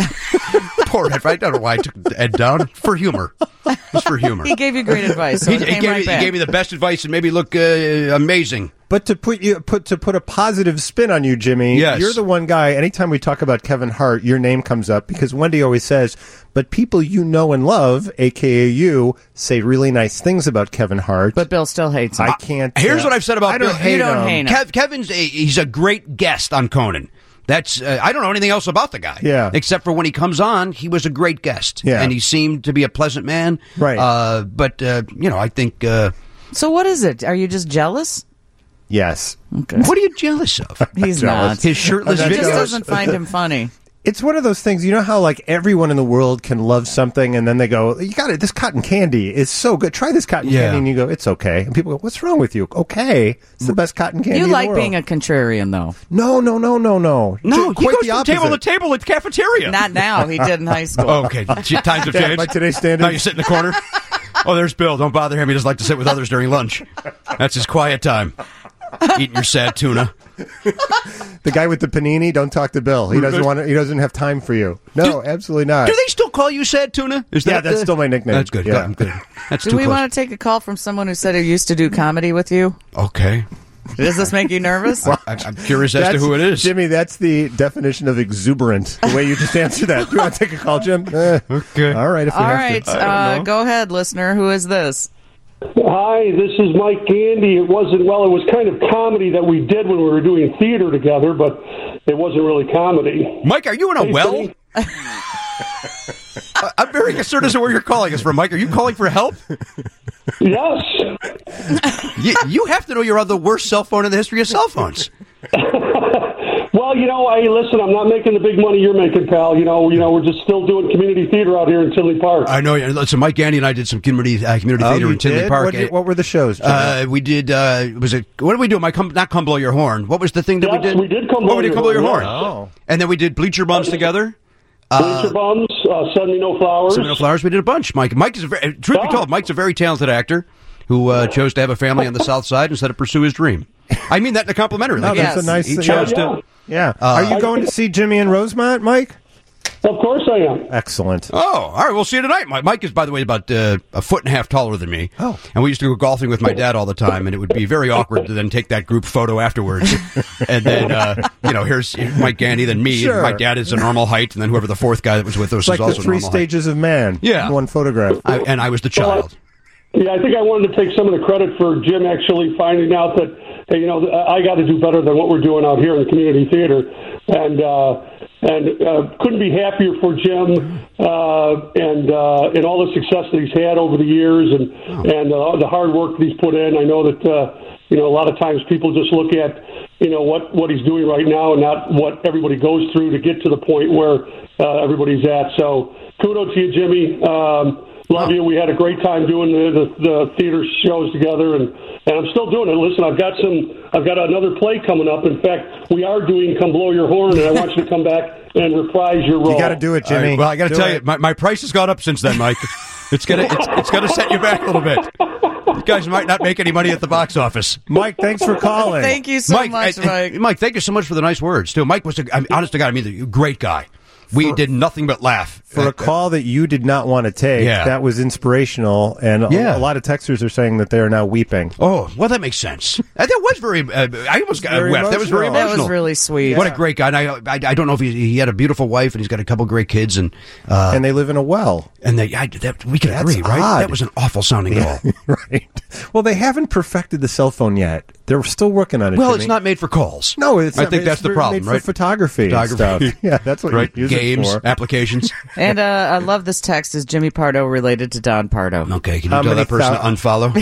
Poor Ed. I don't know why I took Ed down for humor. Just for humor. he gave you great advice. So He, it he came gave right me, he back. gave me the best advice and made me look uh, amazing. But to put you put to put a positive spin on you, Jimmy, Yes. you're the one guy. Anytime we talk about Kevin Hart, your name comes up because Wendy always says, "But people you know and love, aka you, say really nice things about Kevin Hart." but Bill still hates him. I can't. Here's uh, what I've said about I don't Bill. hate You don't him. hate him. Kev, Kevin's a, he's a great guest on Conan. That's uh, I don't know anything else about the guy. Yeah. Except for when he comes on, he was a great guest. Yeah. And he seemed to be a pleasant man. Right. Uh, but uh, you know, I think. Uh, so what is it? Are you just jealous? Yes, Okay. what are you jealous of? He's jealous. not. His shirtless I'm He not just videos. doesn't find him funny. it's one of those things. You know how like everyone in the world can love something, and then they go, "You got it. This cotton candy is so good. Try this cotton Yeah. candy," and you go, "It's okay." And people go, "What's wrong with you?" Okay, it's the best cotton candy. You in the like world. being a contrarian, though. no, no, no, no, no, No, J- he quite goes the from opposite. table to table at the cafeteria. Not now. He did in high school. Oh, okay, Times have Yeah, changed. by today's standards. Now you sit in the corner. Oh, there's Bill. Don't bother him. He doesn't like to sit with others during lunch. That's his quiet time. Eating your sad tuna. The guy with the panini, don't talk to Bill. He doesn't want. To, he doesn't have time for you. No, absolutely not. Do they still call you sad tuna? Is Yeah, that that's the- still my nickname. That's good. Yeah. Good. good. That's Do too we close. want to take a call from someone who said he used to do comedy with you? Okay. Does this make you nervous? I, I'm curious as to That's- who it is. Jimmy, that's the definition of exuberant. The way you just answered that. Do you want to take a call, Jim? Eh, Okay. all right. If we All have right. to. Uh, go ahead, listener. Who is this? Hi, this is Mike Gandy. It wasn't, well, it was kind of comedy that we did when we were doing theater together, but it wasn't really comedy. Mike, are you in a Hey, well? Sonny. I- I'm very concerned as to where you're calling us from, Mike. Are you calling for help? Yes. You, you have to know you're on the worst cell phone in the history of cell phones. Well, you know, hey, listen, I'm not making the big money you're making, pal. You know, you know, we're just still doing community theater out here in Tinley Park. I know. Listen, Mike Gandy and I did some community uh, community Oh, theater you in Tinley did? Park. What, did- what were the shows, Jimmy? Uh, we did. Uh, was it? What did we do? My come, not come blow your horn. What was the thing that we Yes, did? we did Come Oh, Blow we did Your come blow your Horn, horn. yes. Oh. And then we did bleacher bums together. Bleacher Bums, uh, Send Me No Flowers. Some flowers. We did a bunch. Mike. Mike is a very, truth be Yeah. told, Mike's a very talented actor who uh, chose to have a family on the South Side instead of pursue his dream. I mean that in a complimentary. No, Like, that's Yes. a nice. He yeah. chose Yeah. to. Yeah. Are you going to see Jimmy in Rosemont, Mike? Of course I am. Excellent. Oh, all right. We'll see you tonight. Mike, Mike is, by the way, about uh, a foot and a half taller than me. Oh. And we used to go golfing with my dad all the time, and it would be very awkward to then take that group photo afterwards. And then, uh, you know, here's Mike Gandy, then me. Sure. And my dad is a normal height, and then whoever the fourth guy that was with us It's like is the also three normal stages of man. Yeah. in one photograph. height. I, and I was the child. Yeah, I think I wanted to take some of the credit for Jim actually finding out that, hey, you know, I got to do better than what we're doing out here in the community theater. And, uh, and uh, couldn't be happier for Jim uh, and uh, and all the success that he's had over the years and and uh, the hard work that he's put in. I know that uh, you know a lot of times people just look at you know what, what he's doing right now and not what everybody goes through to get to the point where uh, everybody's at. So kudos to you, Jimmy. Um, love you. We had a great time doing the, the, the theater shows together, and, and I'm still doing it. Listen, I've got some. I've got another play coming up. In fact, we are doing "Come Blow Your Horn," and I want you to come back and reprise your role. You got to do it, All Jimmy. right, well, I got to Do tell it. you, my, my price has gone up since then, Mike. It's gonna it's, it's gonna set you back a little bit. You guys might not make any money at the box office. Mike, thanks for calling. Thank you so Mike, much, and- and- Mike. Mike, thank you so much for the nice words too. Mike was, a, I mean, honest to God, I mean, a great guy. We did nothing but laugh. For a call that you did not want to take, Yeah. that was inspirational, and a, Yeah. a lot of texters are saying that they are now weeping. Oh, well, that makes sense. Uh, That was very, uh, I almost got Very wept. That was very emotional. emotional. That was really sweet. What a great guy. And I, I, I don't know if he, he had a beautiful wife and he's got a couple great kids, and uh, And they live in a well. and they, I, that, we can That's agree, right? odd. That was an awful sounding call. Right. Well, they haven't perfected the cell phone yet. They're still working on it. Well, Jimmy. it's not made for calls. No, it's I not, think it's that's the for- problem, made right? For photography, and Photography. stuff. Yeah, that's what Right? you use Games, it for. applications. And uh, I love this text. Is Jimmy Pardo related to Don Pardo? Okay, can you How tell many that person thou- to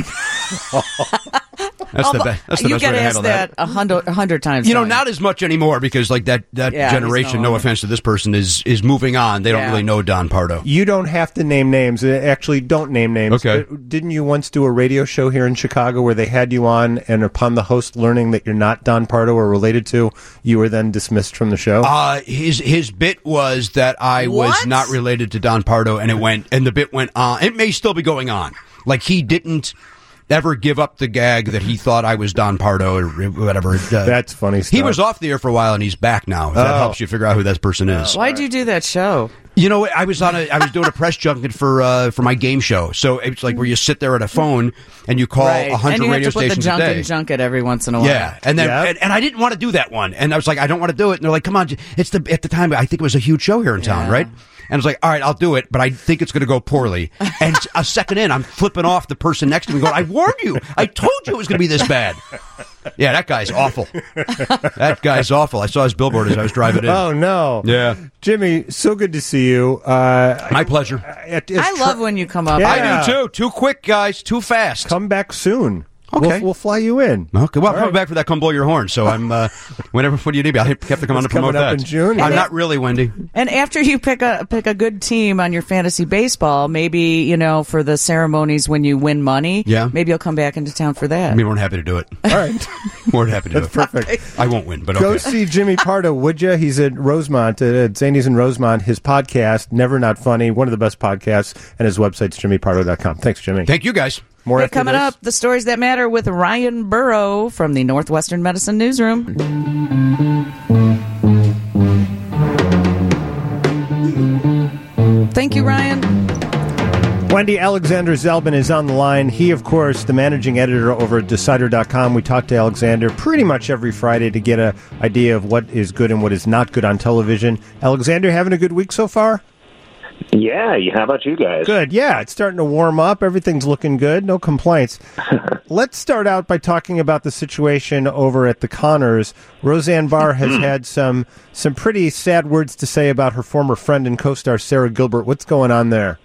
unfollow? That's the best. That's the you best way got to to ask handle that that. a hundred, a hundred times. You know, Don. not as much anymore because like that that Yeah, he's generation. no No longer- offense to this person is is moving on. They don't Yeah. really know Don Pardo. You don't have to name names. Uh, Actually, don't name names. Okay. But didn't you once do a radio show here in Chicago where they had you on, and upon the host learning that you're not Don Pardo or related to, you were then dismissed from the show? Uh, his his bit was that I was What? not related to Don Pardo, and it went and the bit went on. It may still be going on. Like he didn't ever give up the gag that he thought I was Don Pardo or whatever. Uh, That's funny stuff. He was off the air for a while, and he's back now. If that Oh. helps you figure out who that person is. Why'd you do that show? You know, I was on a, I was doing a press junket for uh, for my game show. So it's like where you sit there at a phone and you call right. a And hundred you radio have to put the stations a junk day. in junket every once in a while. Yeah, and then Yeah. and, and I didn't want to do that one, and I was like, I don't want to do it. And they're like, come on, it's the at the time I think it was a huge show here in town, Yeah. right? And I was like, all right, I'll do it, but I think it's going to go poorly. And a second in, I'm flipping off the person next to me, going, I warned you, I told you it was going to be this bad. Yeah, that guy's awful. That guy's awful. I saw his billboard as I was driving in. Oh, no. Yeah. Jimmy, so good to see you. Uh, My pleasure. it- it's I tr- love when you come up. Yeah. I do too. Too quick, guys. Too fast. Come back soon. Okay. We'll, we'll fly you in. Okay, well, I'm All coming right. back for that. Come blow your horn. So I'm, uh, whenever, what do you need me? I'll have to come on to It's coming promote up that. in June. I'm And not really, Wendy. And after you pick a pick a good team on your fantasy baseball, maybe you know for the ceremonies when you win money. Yeah. Maybe you'll come back into town for that. I'd be more than happy to do it. All right. More than happy to do That's it. perfect. I won't win, but Go okay. see Jimmy Pardo, would you? He's at Rosemont, uh, at Zanies in Rosemont. His podcast, Never Not Funny, one of the best podcasts, and his website's jimmy pardo dot com. Thanks, Jimmy. Thank you, guys. More Hey, after coming this. up, the stories that matter with Ryan Burrow from the Northwestern Medicine Newsroom. Thank you, Ryan. Wendy Alexander Zelbin is on the line. He, of course, the managing editor over at Decider dot com. We talk to Alexander pretty much every Friday to get an idea of what is good and what is not good on television. Alexander, having a good week so far? Yeah, how about you guys? Good. Yeah, it's starting to warm up. Everything's looking good. No complaints. Let's start out by talking about the situation over at the Connors. Roseanne Barr has had some some pretty sad words to say about her former friend and co-star Sarah Gilbert. What's going on there?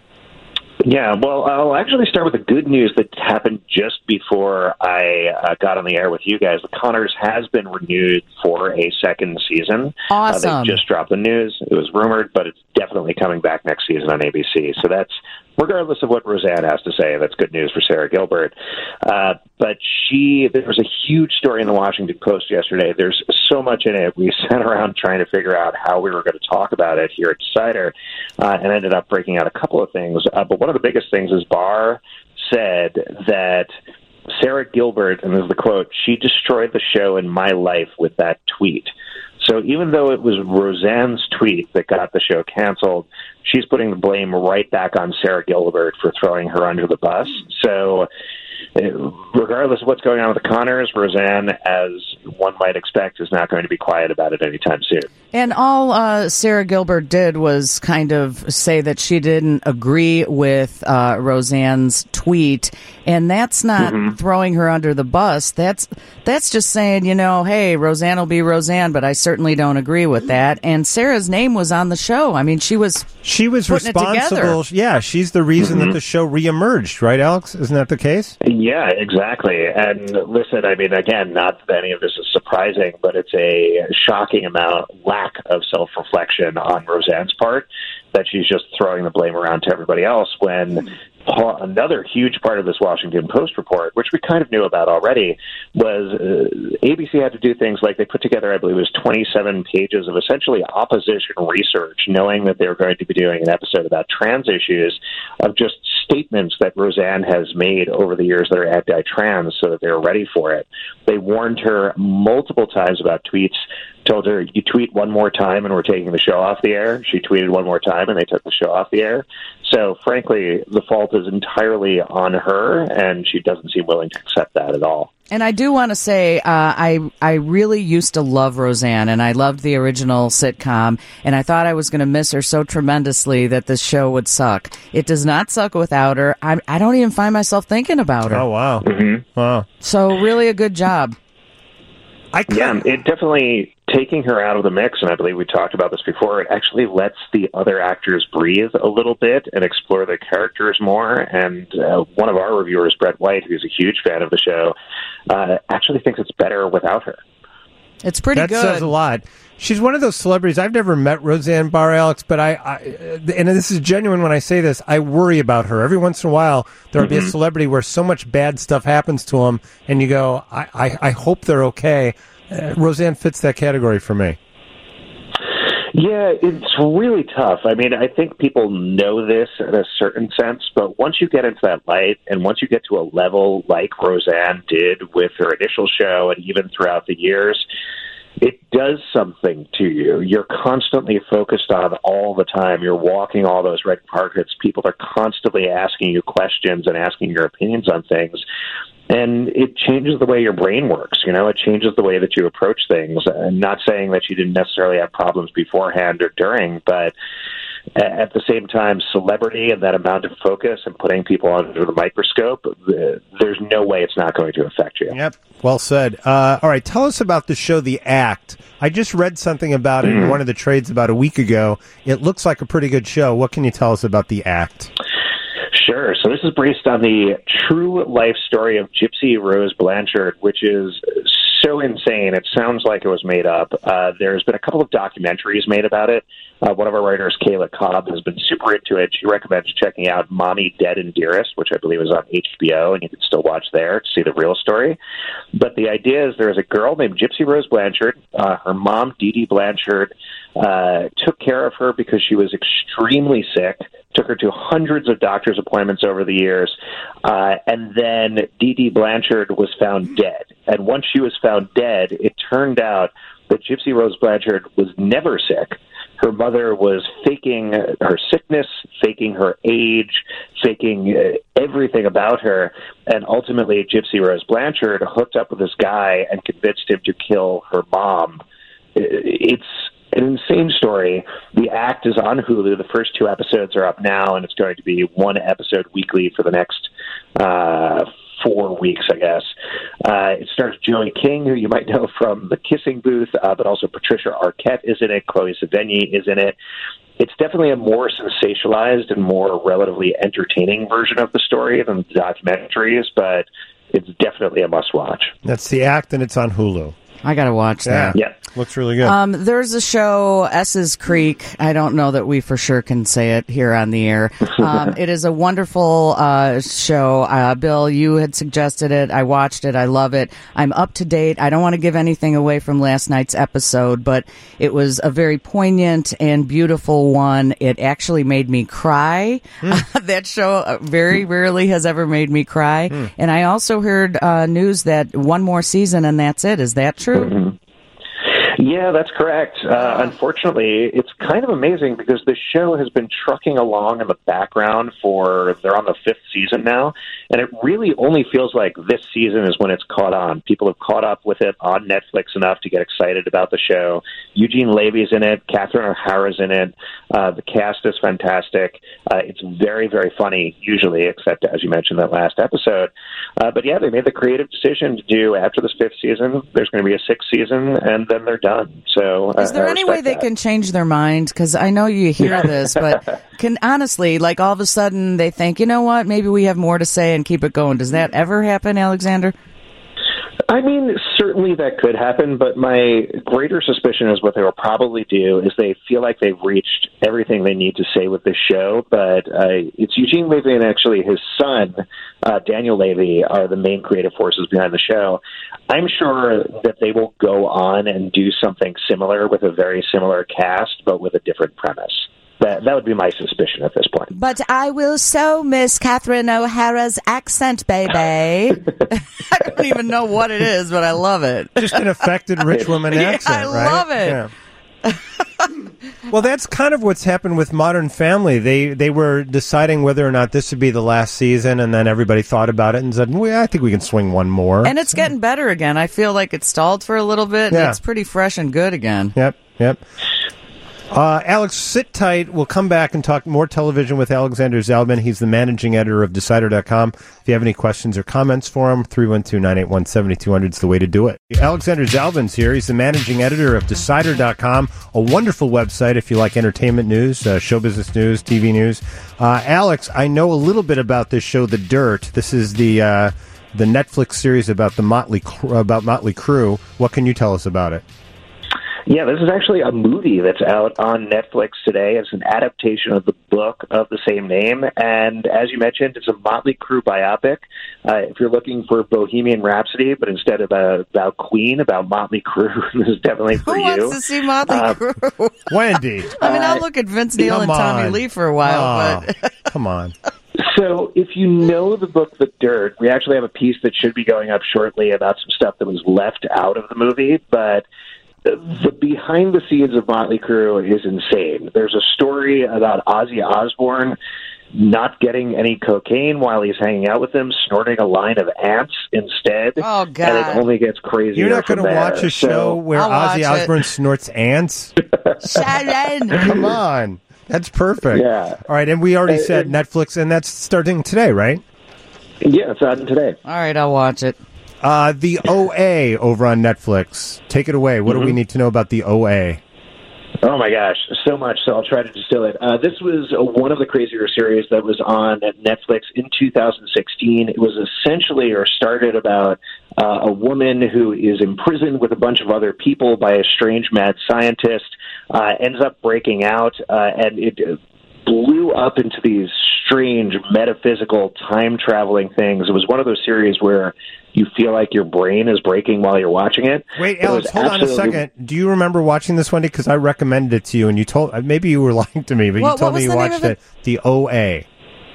Yeah, well, I'll actually start with the good news that happened just before I uh, got on the air with you guys. The Connors has been renewed for a second season. Awesome. Uh, they just dropped the news. It was rumored, but it's definitely coming back next season on A B C. So that's, regardless of what Roseanne has to say, that's good news for Sarah Gilbert. Uh, but she, there was a huge story in the Washington Post yesterday. There's so much in it. We sat around trying to figure out how we were going to talk about it here at Decider, uh, and ended up breaking out a couple of things. Uh, but one of the biggest things is Barr said that Sarah Gilbert, and this is the quote, she destroyed the show and my life with that tweet. So even though it was Roseanne's tweet that got the show canceled, she's putting the blame right back on Sarah Gilbert for throwing her under the bus. So regardless of what's going on with the Connors, Roseanne, as one might expect, is not going to be quiet about it anytime soon. And all uh, Sarah Gilbert did was kind of say that she didn't agree with uh, Roseanne's tweet, and that's not Mm-hmm. throwing her under the bus. That's that's just saying, you know, hey, Roseanne will be Roseanne, but I certainly don't agree with that. And Sarah's name was on the show. I mean, she was She was putting it responsible. together. Yeah, she's the reason that the show reemerged, right, Alex? Isn't that the case? Yeah, exactly. And listen, I mean, again, not that any of this is surprising, but it's a shocking amount, lack of self-reflection on Roseanne's part, that she's just throwing the blame around to everybody else when another huge part of this Washington Post report, which we kind of knew about already, was uh, A B C had to do things like they put together, I believe it was twenty-seven pages of essentially opposition research, knowing that they were going to be doing an episode about trans issues, of just statements that Roseanne has made over the years that are anti-trans so that they were ready for it. They warned her multiple times about tweets told her, you tweet one more time and we're taking the show off the air. She tweeted one more time and they took the show off the air. So, frankly, the fault is entirely on her, and she doesn't seem willing to accept that at all. And I do want to say, uh, I I really used to love Roseanne, and I loved the original sitcom, and I thought I was going to miss her so tremendously that this show would suck. It does not suck without her. I, I don't even find myself thinking about her. Oh, wow. Mm-hmm. Wow. So, really a good job. I Yeah, it definitely, taking her out of the mix, and I believe we talked about this before, it actually lets the other actors breathe a little bit and explore their characters more. And uh, one of our reviewers, Brett White, who's a huge fan of the show, uh, actually thinks it's better without her. It's pretty that good. That says a lot. She's one of those celebrities. I've never met Roseanne Barr, Alex, but I, I, and this is genuine when I say this, I worry about her. Every once in a while, there'll mm-hmm. be a celebrity where so much bad stuff happens to them, and you go, I, I, I hope they're okay. Uh, Roseanne fits that category for me. Yeah, it's really tough. I mean, I think people know this in a certain sense, but once you get into that light and once you get to a level like Roseanne did with her initial show and even throughout the years, it does something to you. You're constantly focused on all the time. You're walking all those red carpets. People are constantly asking you questions and asking your opinions on things. And it changes the way your brain works. You know, it changes the way that you approach things. I'm not saying that you didn't necessarily have problems beforehand or during, but at the same time, celebrity and that amount of focus and putting people under the microscope, there's no way it's not going to affect you. Yep. Well said. Uh, all right. Tell us about the show, The Act. I just read something about it in one of the trades about a week ago. It looks like a pretty good show. What can you tell us about The Act? Sure. So this is based on the true life story of Gypsy Rose Blanchard, which is so insane. It sounds like it was made up. Uh, there's been a couple of documentaries made about it. Uh, one of our writers, Kayla Cobb, has been super into it. She recommends checking out Mommy, Dead and Dearest, which I believe is on H B O, and you can still watch there to see the real story. But the idea is there is a girl named Gypsy Rose Blanchard. Uh, her mom, Dee Dee Blanchard, uh, took care of her because she was extremely sick, took her to hundreds of doctor's appointments over the years, uh, and then Dee Dee Blanchard was found dead. And once she was found dead, it turned out that Gypsy Rose Blanchard was never sick. Her mother was faking her sickness, faking her age, faking uh, everything about her, and ultimately Gypsy Rose Blanchard hooked up with this guy and convinced him to kill her mom. It's an insane story. The Act is on Hulu. The first two episodes are up now, and it's going to be one episode weekly for the next uh, four weeks, I guess. Uh, it stars Joey King, who you might know from The Kissing Booth, uh, but also Patricia Arquette is in it. Chloe Sevigny is in it. It's definitely a more sensationalized and more relatively entertaining version of the story than the documentaries, but it's definitely a must-watch. That's The Act, and it's on Hulu. I got to watch Yeah. that. Yeah. Looks really good. Um, there's a show, S's Creek. I don't know that we for sure can say it here on the air. Um, it is a wonderful uh, show. Uh, Bill, you had suggested it. I watched it. I love it. I'm up to date. I don't want to give anything away from last night's episode, but it was a very poignant and beautiful one. It actually made me cry. Mm. That show very rarely has ever made me cry. Mm. And I also heard uh, news that one more season and that's it. Is that true? Mm-hmm. Yeah, that's correct. Uh, unfortunately, it's kind of amazing because the show has been trucking along in the background for, they're on the fifth season now, and it really only feels like this season is when it's caught on. People have caught up with it on Netflix enough to get excited about the show. Eugene Levy's in it. Catherine O'Hara's in it. Uh, the cast is fantastic. Uh, it's very, very funny, usually, except, as you mentioned, that last episode. Uh, but yeah, they made the creative decision to do, after this fifth season, there's going to be a sixth season, and then they're done. So, is there I any way they that. can change their mind? Because I know you hear this, but can honestly, like all of a sudden they think, you know what, maybe we have more to say and keep it going. Does that ever happen, Alexander? I mean, certainly that could happen, but my greater suspicion is what they will probably do is they feel like they've reached everything they need to say with this show, but uh, it's Eugene Levy and actually his son, uh, Daniel Levy, are the main creative forces behind the show. I'm sure that they will go on and do something similar with a very similar cast, but with a different premise. That that would be my suspicion at this point. But I will so miss Catherine O'Hara's accent, baby. I don't even know what it is, but I love it. Just an affected rich woman accent, I right? love it. Yeah. Well, that's kind of what's happened with Modern Family. They they were deciding whether or not this would be the last season, and then everybody thought about it and said, well, I think we can swing one more. And it's getting better again. I feel like it stalled for a little bit, and Yeah. it's pretty fresh and good again. Yep, yep. Uh, Alex, sit tight. We'll come back and talk more television with Alexander Zalben. He's the managing editor of Decider dot com. If you have any questions or comments for him, three one two, nine eight one, seven two zero zero is the way to do it. Alexander Zalben's here. He's the managing editor of Decider dot com, a wonderful website if you like entertainment news, uh, show business news, T V news. Uh, Alex, I know a little bit about this show, The Dirt. This is the uh, the Netflix series about the Motley about Motley Crue. What can you tell us about it? Yeah, this is actually a movie that's out on Netflix today. It's an adaptation of the book of the same name. And as you mentioned, it's a Motley Crue biopic. Uh, if you're looking for Bohemian Rhapsody, but instead of uh, about Queen, about Motley Crue, this is definitely for Who you. wants to see Motley Uh, Crue? Wendy. I mean, I'll look at Vince Neil Come and Tommy on. Lee for a while, Oh, but come on. So if you know the book The Dirt, we actually have a piece that should be going up shortly about some stuff that was left out of the movie, but the behind the scenes of Motley Crue is insane. There's a story about Ozzy Osbourne not getting any cocaine while he's hanging out with them, snorting a line of ants instead. Oh, God. And it only gets crazier. You're not going to watch a show So, where I'll watch Ozzy it. Osbourne snorts ants? Sharon. Come on. That's perfect. Yeah. All right, and we already Uh, said uh, Netflix, and that's starting today, right? yeah, it's out today. All right, I'll watch it. Uh, the O A over on Netflix. Take it away. What do we need to know about the O A? Oh my gosh, so much. So I'll try to distill it. Uh, this was uh, one of the crazier series that was on Netflix in two thousand sixteen. It was essentially, or started about uh, a woman who is imprisoned with a bunch of other people by a strange mad scientist, uh, ends up breaking out, uh, and it uh, blew up into these strange metaphysical time-traveling things. It was one of those series where you feel like your brain is breaking while you're watching it. Wait, It Alex, was hold on a absolutely- second. Do you remember watching this one? Because I recommended it to you, and you told maybe you were lying to me, but What- you told what me was you the name watched of it? it? The O A.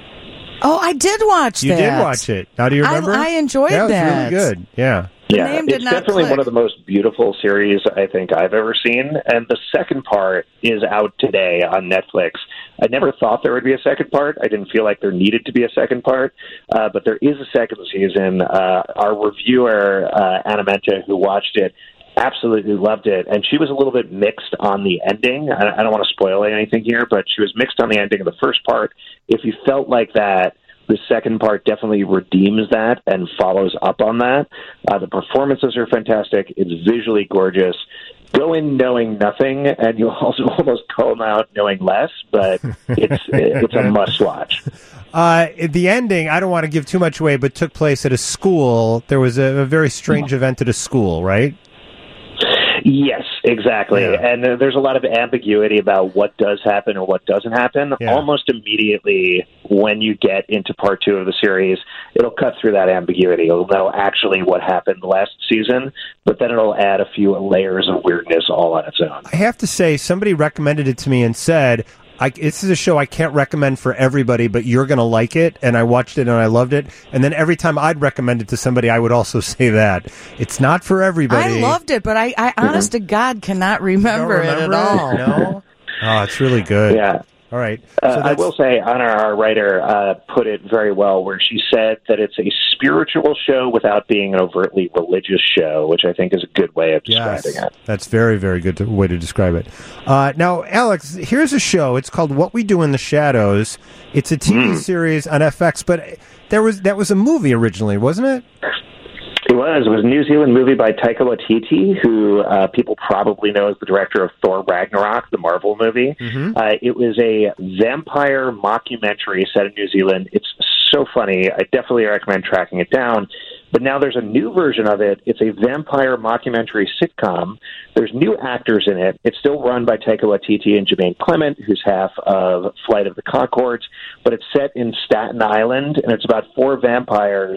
Oh, I did watch You that. did watch it. Now, do you I- remember? I enjoyed yeah, it was that. really good. Yeah. The Yeah, name did it's not definitely click. one of the most beautiful series I think I've ever seen. And the second part is out today on Netflix. I never thought there would be a second part. I didn't feel like there needed to be a second part, uh, but there is a second season. Uh, our reviewer, uh, Anna Menta, who watched it, absolutely loved it, and she was a little bit mixed on the ending. I, I don't want to spoil anything here, but she was mixed on the ending of the first part. If you felt like that, the second part definitely redeems that and follows up on that. Uh, the performances are fantastic. It's visually gorgeous. Go in knowing nothing, and you'll also almost come out knowing less, but it's it's a must-watch. Uh, the ending, I don't want to give too much away, but took place at a school. There was a, a very strange event at a school, right? Yes, exactly. Yeah. And uh, there's a lot of ambiguity about what does happen or what doesn't happen. Yeah. Almost immediately when you get into part two of the series, it'll cut through that ambiguity. You'll know actually what happened last season, but then it'll add a few layers of weirdness all on its own. I have to say, somebody recommended it to me and said, I, this is a show I can't recommend for everybody, but you're going to like it. And I watched it and I loved it. And then every time I'd recommend it to somebody, I would also say that. It's not for everybody. I loved it, but I, I honest to God, cannot remember, You don't remember it at all. No? Oh, it's really good. Yeah. All right. Uh, So I that's- will say, Anna, our writer, uh, put it very well, where she said that it's a spiritual show without being an overtly religious show, which I think is a good way of describing Yes, it. that's very, very good to, way to describe it. Uh, now, Alex, here's a show. It's called What We Do in the Shadows. It's a T V series on F X, but there was that was a movie originally, wasn't it? It was. It was a New Zealand movie by Taika Waititi, who uh, people probably know as the director of Thor Ragnarok, the Marvel movie. Uh, it was a vampire mockumentary set in New Zealand. It's so funny. I definitely recommend tracking it down. But now there's a new version of it. It's a vampire mockumentary sitcom. There's new actors in it. It's still run by Taika Waititi and Jermaine Clement, who's half of Flight of the Conchords. But it's set in Staten Island, and it's about four vampires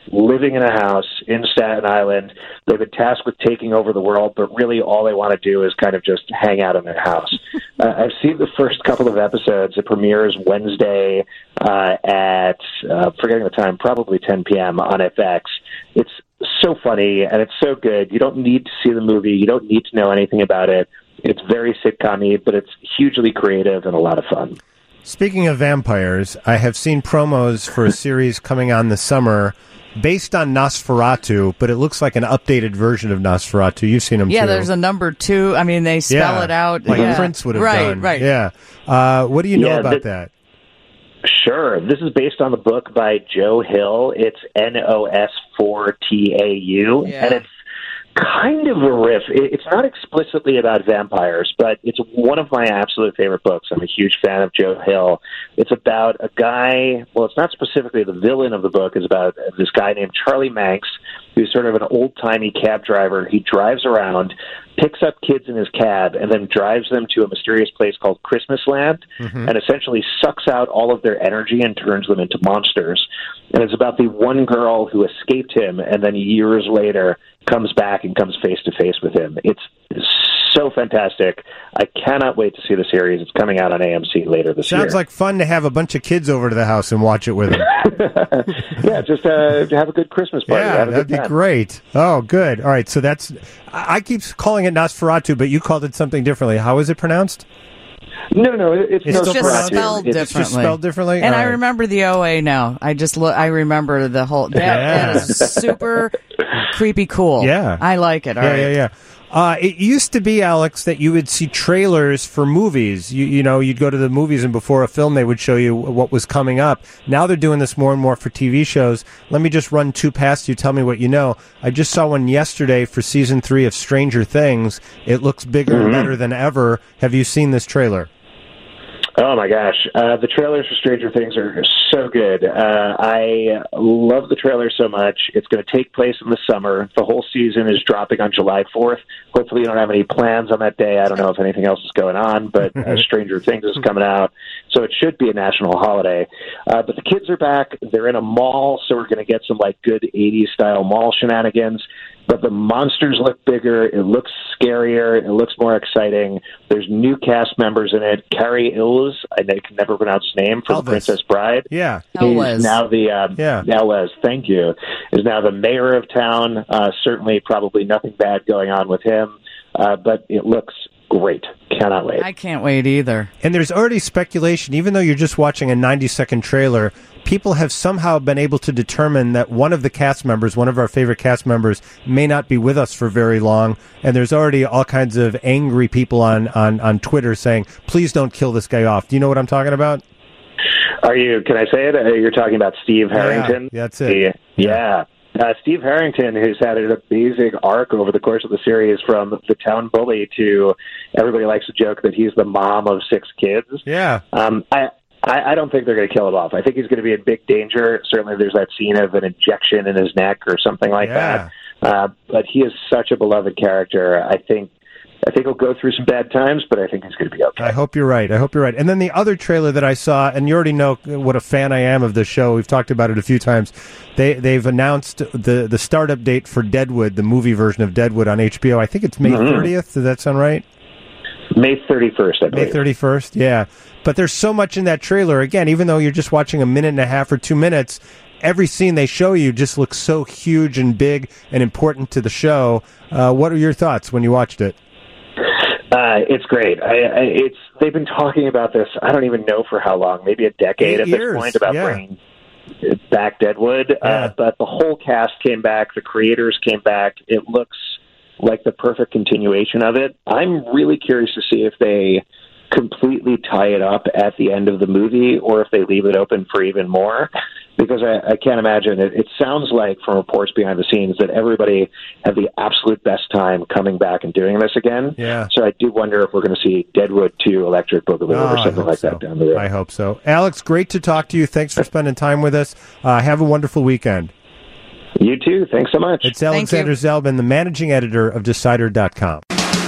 living in a house in Staten Island. They've been tasked with taking over the world, but really all they want to do is kind of just hang out in their house. uh, I've seen the first couple of episodes. It premieres Wednesday uh, at, uh, forgetting the time, probably ten p.m. on F X. It's so funny, and it's so good. You don't need to see the movie. You don't need to know anything about it. It's very sitcom-y, but it's hugely creative and a lot of fun. Speaking of vampires, I have seen promos for a series coming on this summer based on Nosferatu, but it looks like an updated version of Nosferatu. You've seen them yeah, too. there's a number two. I mean, they spell yeah, it out. like yeah. Prince would have right, done. Right, right. Yeah. Uh, what do you know Yeah, about the- that? Sure. This is based on the book by Joe Hill. It's N O S four T A U, Yeah. and it's kind of a riff. It- It's not explicitly about vampires, but it's one of my absolute favorite books. I'm a huge fan of Joe Hill. It's about a guy, well, it's not specifically the villain of the book. It's about this guy named Charlie Manx, who's sort of an old-timey cab driver. He drives around, picks up kids in his cab, and then drives them to a mysterious place called Christmas Land, Mm-hmm. and essentially sucks out all of their energy and turns them into monsters. And it's about the one girl who escaped him, and then years later comes back and comes face-to-face with him. It's so fantastic. I cannot wait to see the series. It's coming out on A M C later this year. Sounds like fun to have a bunch of kids over to the house and watch it with them. yeah, just uh, have a good Christmas party. Yeah, have a that'd good be time. great. Oh, good. All right, so that's... I I keep calling it Nosferatu, but you called it something differently. How is it pronounced? No, no, it- it's, It's no still just pronounced- spelled It's It's differently. just spelled differently? And All I right. remember the O A now. I just look. I remember the whole. That, Yeah. that is super creepy cool. Yeah. I like it. All yeah, right. yeah, yeah. Uh, it used to be, Alex, that you would see trailers for movies. You, you know, you'd go to the movies, and before a film, they would show you what was coming up. Now they're doing this more and more for T V shows. Let me just run two past you. Tell me what you know. I just saw one yesterday for season three of Stranger Things. It looks bigger and better than ever. Have you seen this trailer? Oh my gosh, uh, the trailers for Stranger Things are so good. Uh, I love the trailer so much. It's going to take place in the summer. The whole season is dropping on July fourth. Hopefully you don't have any plans on that day. I don't know if anything else is going on, but uh, Stranger Things is coming out, so it should be a national holiday. Uh, but the kids are back. They're in a mall, so we're going to get some like good eighties style mall shenanigans. But the monsters look bigger. It looks scarier. It looks more exciting. There's new cast members in it. Carrie Illes, I can never pronounce his name, from Elvis. The Princess Bride. Yeah. Elwes. He's now the um, Yeah. Elwes, thank you, is now the mayor of town. Uh, certainly, probably nothing bad going on with him, uh, but it looks great. Cannot wait. I can't wait either. And there's already speculation, even though you're just watching a ninety-second trailer, people have somehow been able to determine that one of the cast members, one of our favorite cast members, may not be with us for very long. And there's already all kinds of angry people on, on, on Twitter saying, please don't kill this guy off. Do you know what I'm talking about? Are you? Can I say it? Uh, You're talking about Steve Harrington. Yeah, that's it. The- yeah. Uh, Steve Harrington, who's had an amazing arc over the course of the series, from the town bully to everybody likes to joke that he's the mom of six kids. Yeah. Um, I, I I don't think they're going to kill him off. I think he's going to be in big danger. Certainly, there's that scene of an injection in his neck or something like Yeah. that. Uh, but he is such a beloved character. I think. I think he'll go through some bad times, but I think he's going to be okay. I hope you're right. I hope you're right. And then the other trailer that I saw, and you already know what a fan I am of this show. We've talked about it a few times. They they've announced the the startup date for Deadwood, the movie version of Deadwood on H B O. I think it's May thirtieth. Does that sound right? May thirty-first, I believe. May thirty-first. Yeah. But there's so much in that trailer. Again, even though you're just watching a minute and a half or two minutes, every scene they show you just looks so huge and big and important to the show. Uh, what are your thoughts when you watched it? Uh, it's great. I, I, it's they've been talking about this. I don't even know for how long, maybe a decade Eight at years, this point, about yeah. bringing back Deadwood. Yeah. Uh, but the whole cast came back. The creators came back. It looks like the perfect continuation of it. I'm really curious to see if they completely tie it up at the end of the movie, or if they leave it open for even more. Because I, I can't imagine it. It sounds like, from reports behind the scenes, that everybody had the absolute best time coming back and doing this again. Yeah. So I do wonder if we're going to see Deadwood two, Electric Boogaloo, Oh, or I something hope like so. that down the road. I hope so. Alex, great to talk to you. Thanks for spending time with us. Uh, have a wonderful weekend. You too. Thanks so much. It's Alexander Zelbin, the managing editor of Decider dot com.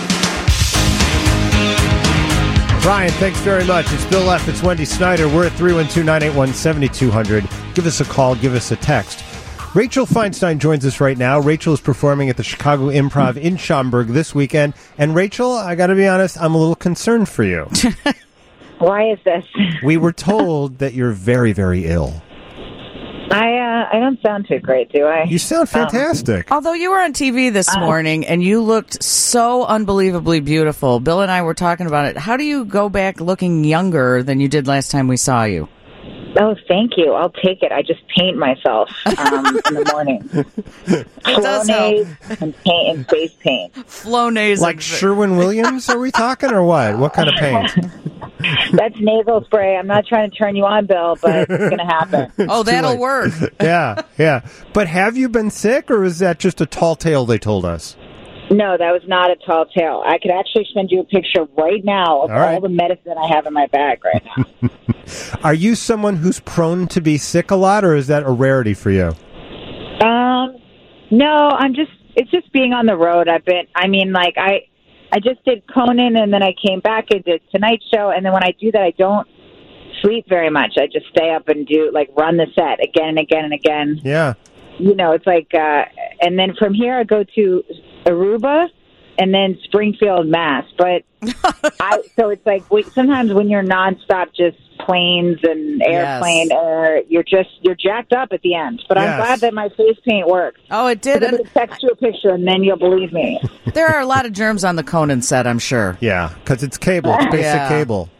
Brian, thanks very much. It's Bill F. It's Wendy Snyder. We're at three one two, nine eight one, seven two zero zero. Give us a call. Give us a text. Rachel Feinstein joins us right now. Rachel is performing at the Chicago Improv in Schaumburg this weekend. And Rachel, I got to be honest, I'm a little concerned for you. Why is this? We were told that you're very, very ill. I uh, I don't sound too great, do I? You sound fantastic. Um, although you were on T V this Uh, morning and you looked so unbelievably beautiful. Bill and I were talking about it. How do you go back looking younger than you did last time we saw you? Oh, thank you. I'll take it. I just paint myself um, in the morning. It does help. Flonase and paint and face paint. Flonase. Like Sherwin-Williams, are we talking, or what? What kind of paint? That's nasal spray. I'm not trying to turn you on, Bill, but it's going to happen. Oh, that'll late. work. Yeah, yeah. But have you been sick, or is that just a tall tale they told us? No, that was not a tall tale. I could actually send you a picture right now of All right. all the medicine I have in my bag right now. Are you someone who's prone to be sick a lot, or is that a rarity for you? Um, no, I'm just, it's just being on the road. I've been, I mean, like, I, I just did Conan, and then I came back and did Tonight Show, and then when I do that, I don't sleep very much. I just stay up and do, like, run the set again and again and again. Yeah. You know, it's like, uh, and then from here I go to Aruba and then Springfield, Mass. But I, so it's like we, sometimes when you're nonstop, just planes and airplane, Yes. air, you're just you're jacked up at the end. But Yes. I'm glad that my face paint worked. Oh, it did. I'm going to text you a picture and then you'll believe me. There are a lot of germs on the Conan set, I'm sure. Yeah, because it's cable. It's basic Yeah. cable.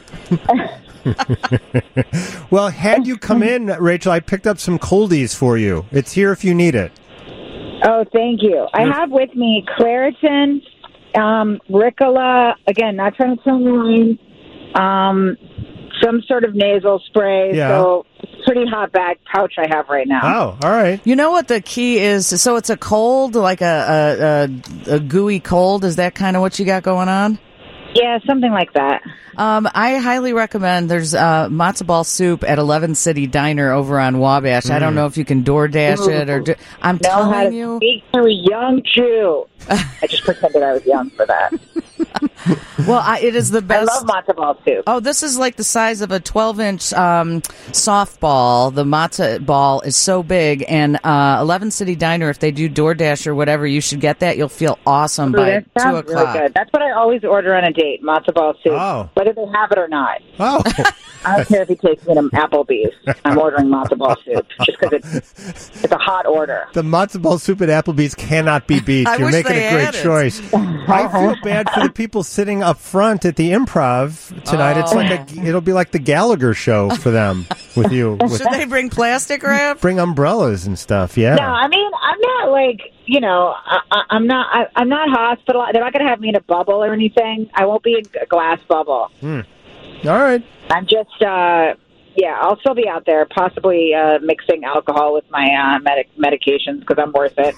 Well, had you come in, Rachel, I picked up some coldies for you. It's here if you need it. Oh, thank you. I have with me Claritin, um, Ricola, again, not trying to turn you on, um, some sort of nasal spray. Yeah. So pretty hot bag pouch I have right now. Oh, all right. You know what the key is? So it's a cold, like a, a, a, a gooey cold. Is that kind of what you got going on? Yeah, something like that. Um, I highly recommend. There's uh, matzo ball soup at Eleven City Diner over on Wabash. I don't know if you can DoorDash it or. Do, I'm Know how telling to you. speak to a young Jew. I just pretended I was young for that. Well, I, it is the I best. love matzo ball soup. Oh, this is like the size of a twelve-inch um, softball. The matzo ball is so big, and uh, Eleven City Diner, if they do DoorDash or whatever, you should get that. You'll feel awesome Ooh, by that two sounds o'clock. really good. That's what I always order on a date, matzo ball soup, Oh. whether they have it or not. Oh, I don't care if he takes me to Applebee's. I'm ordering matzo ball soup just because it's, it's a hot order. the matzo ball soup at Applebee's cannot be beat. I You're wish making they a great had it. choice. I feel bad for the people sitting up front at the Improv tonight. It's like a, it'll be like the Gallagher show for them with you. With, Should they bring plastic wrap? bring umbrellas and stuff. Yeah. No, I mean, I'm not like, you know, I, I, I'm not, I, I'm not hospitalized. They're not going to have me in a bubble or anything. I won't be in a glass bubble. All right. I'm just, uh, yeah, I'll still be out there, possibly uh, mixing alcohol with my uh, medic- medications because I'm worth it.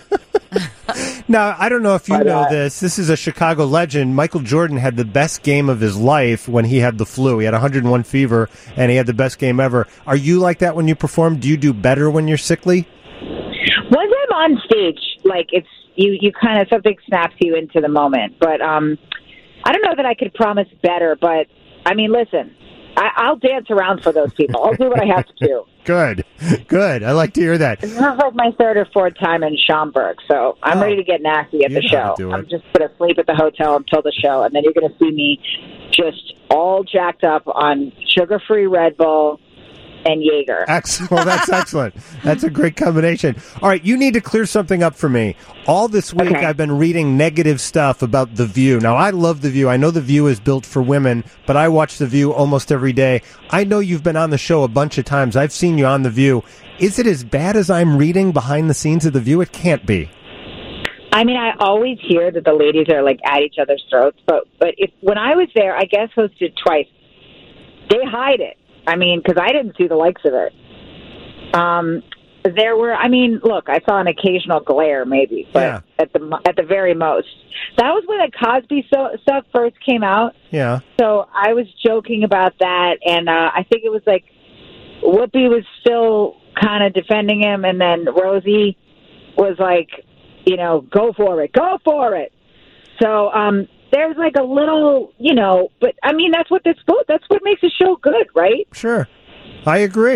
Now, I don't know if you But, know uh, this. This is a Chicago legend. Michael Jordan had the best game of his life when he had the flu. He had one hundred one fever, and he had the best game ever. Are you like that when you perform? Do you do better when you're sickly? Once I'm on stage, like it's you, you kind of something snaps you into the moment. But um, I don't know that I could promise better. But I mean, listen, I, I'll dance around for those people. I'll do what I have to do. Good. Good. I like to hear that. This is like my third or fourth time in Schaumburg, so I'm Oh. ready to get nasty at You the know show. how to do it. I'm just going to sleep at the hotel until the show, and then you're going to see me just all jacked up on sugar-free Red Bull and Jaeger. Excellent. Well, that's excellent. That's a great combination. All right, you need to clear something up for me. All this week, Okay. I've been reading negative stuff about The View. Now, I love The View. I know The View is built for women, but I watch The View almost every day. I know you've been on the show a bunch of times. I've seen you on The View. Is it as bad as I'm reading behind the scenes of The View? It can't be. I mean, I always hear that the ladies are like at each other's throats, but but if when I was there, I guess hosted twice. They hide it. I mean, because I didn't see the likes of it. Um, there were. I mean, look, I saw an occasional glare, maybe, but Yeah. at the mo- at the very most, that was when the Cosby so- stuff first came out. Yeah. So I was joking about that, and uh, I think it was like Whoopi was still kind of defending him, and then Rosie was like, you know, go for it, go for it. So um, there's like a little, you know, but I mean, that's what this that's what makes a show good, right? Sure. I agree.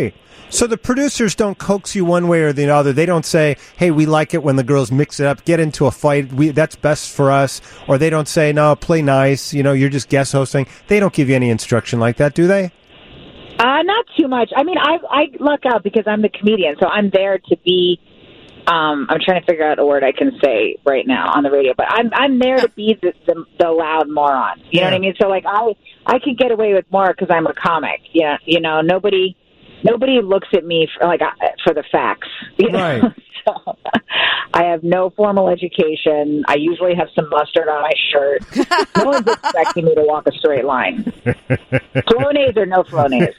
So the producers don't coax you one way or the other. They don't say, hey, we like it when the girls mix it up, get into a fight. We, that's best for us. Or they don't say, no, play nice. You know, you're just guest hosting. They don't give you any instruction like that, do they? Uh, not too much. I mean, I I luck out because I'm the comedian, so I'm there to be. Um, I'm trying to figure out a word I can say right now on the radio, but I'm I'm there to be the the, the loud moron. You know Yeah. what I mean? So like I I could get away with more because I'm a comic. Yeah, you know nobody nobody looks at me for like uh, for the facts. You know? Right. So, I have no formal education. I usually have some mustard on my shirt. No one's expecting me to walk a straight line. Flonase or no flonase.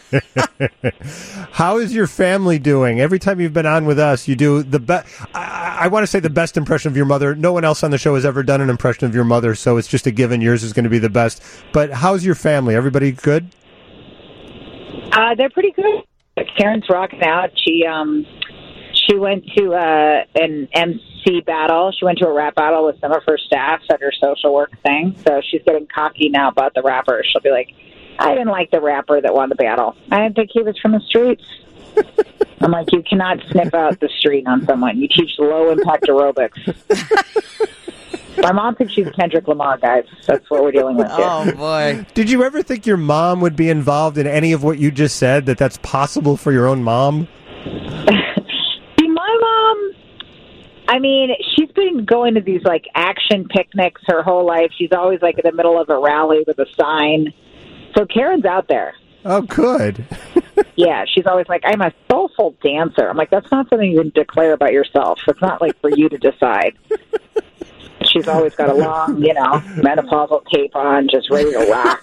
How is your family doing? Every time you've been on with us, you do the best. I, I want to say the best impression of your mother. No one else on the show has ever done an impression of your mother, so it's just a given. Yours is going to be the best. But how's your family? Everybody good? Uh, they're pretty good. Karen's rocking out. She um she went to uh, an M C battle. She went to a rap battle with some of her staff at her social work thing. So she's getting cocky now about the rapper. She'll be like, I didn't like the rapper that won the battle. I didn't think he was from the streets. I'm like, you cannot sniff out the street on someone. You teach low-impact aerobics. My mom thinks she's Kendrick Lamar, guys. That's what we're dealing with here. Oh, boy. Did you ever think your mom would be involved in any of what you just said, that that's possible for your own mom? See, my mom, I mean, she's been going to these, like, action picnics her whole life. She's always, like, in the middle of a rally with a sign. So Karen's out there. Oh, good. Yeah, she's always like, I'm a soulful dancer. I'm like, that's not something you can declare about yourself. It's not, like, for you to decide. She's always got a long, you know, menopausal cape on, just ready to rock.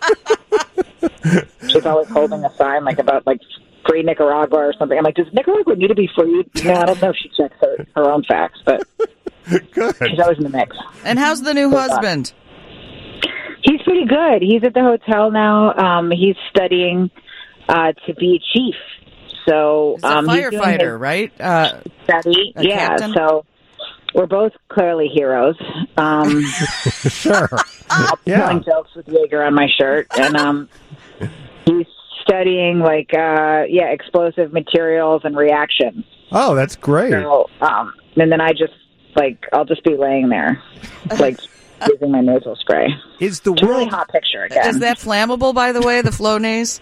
She's always holding a sign, like, about, like, free Nicaragua or something. I'm like, does Nicaragua need to be freed? No, I don't know if she checks her, her own facts, but Good. she's always in the mix. And how's the new husband? He's pretty good. He's at the hotel now. Um, he's studying uh, to be chief. So He's a um, he's doing firefighter, his right? Uh, study. a Yeah. captain? So we're both clearly heroes. Um, Sure. I'm Yeah. telling jokes with Jaeger on my shirt, and um, he's studying like uh, yeah, explosive materials and reactions. Oh, that's great. So um, and then I just like I'll just be laying there, like using my nasal spray. Is the It's a really world hot picture again. Is that flammable, by the way, the Flonase?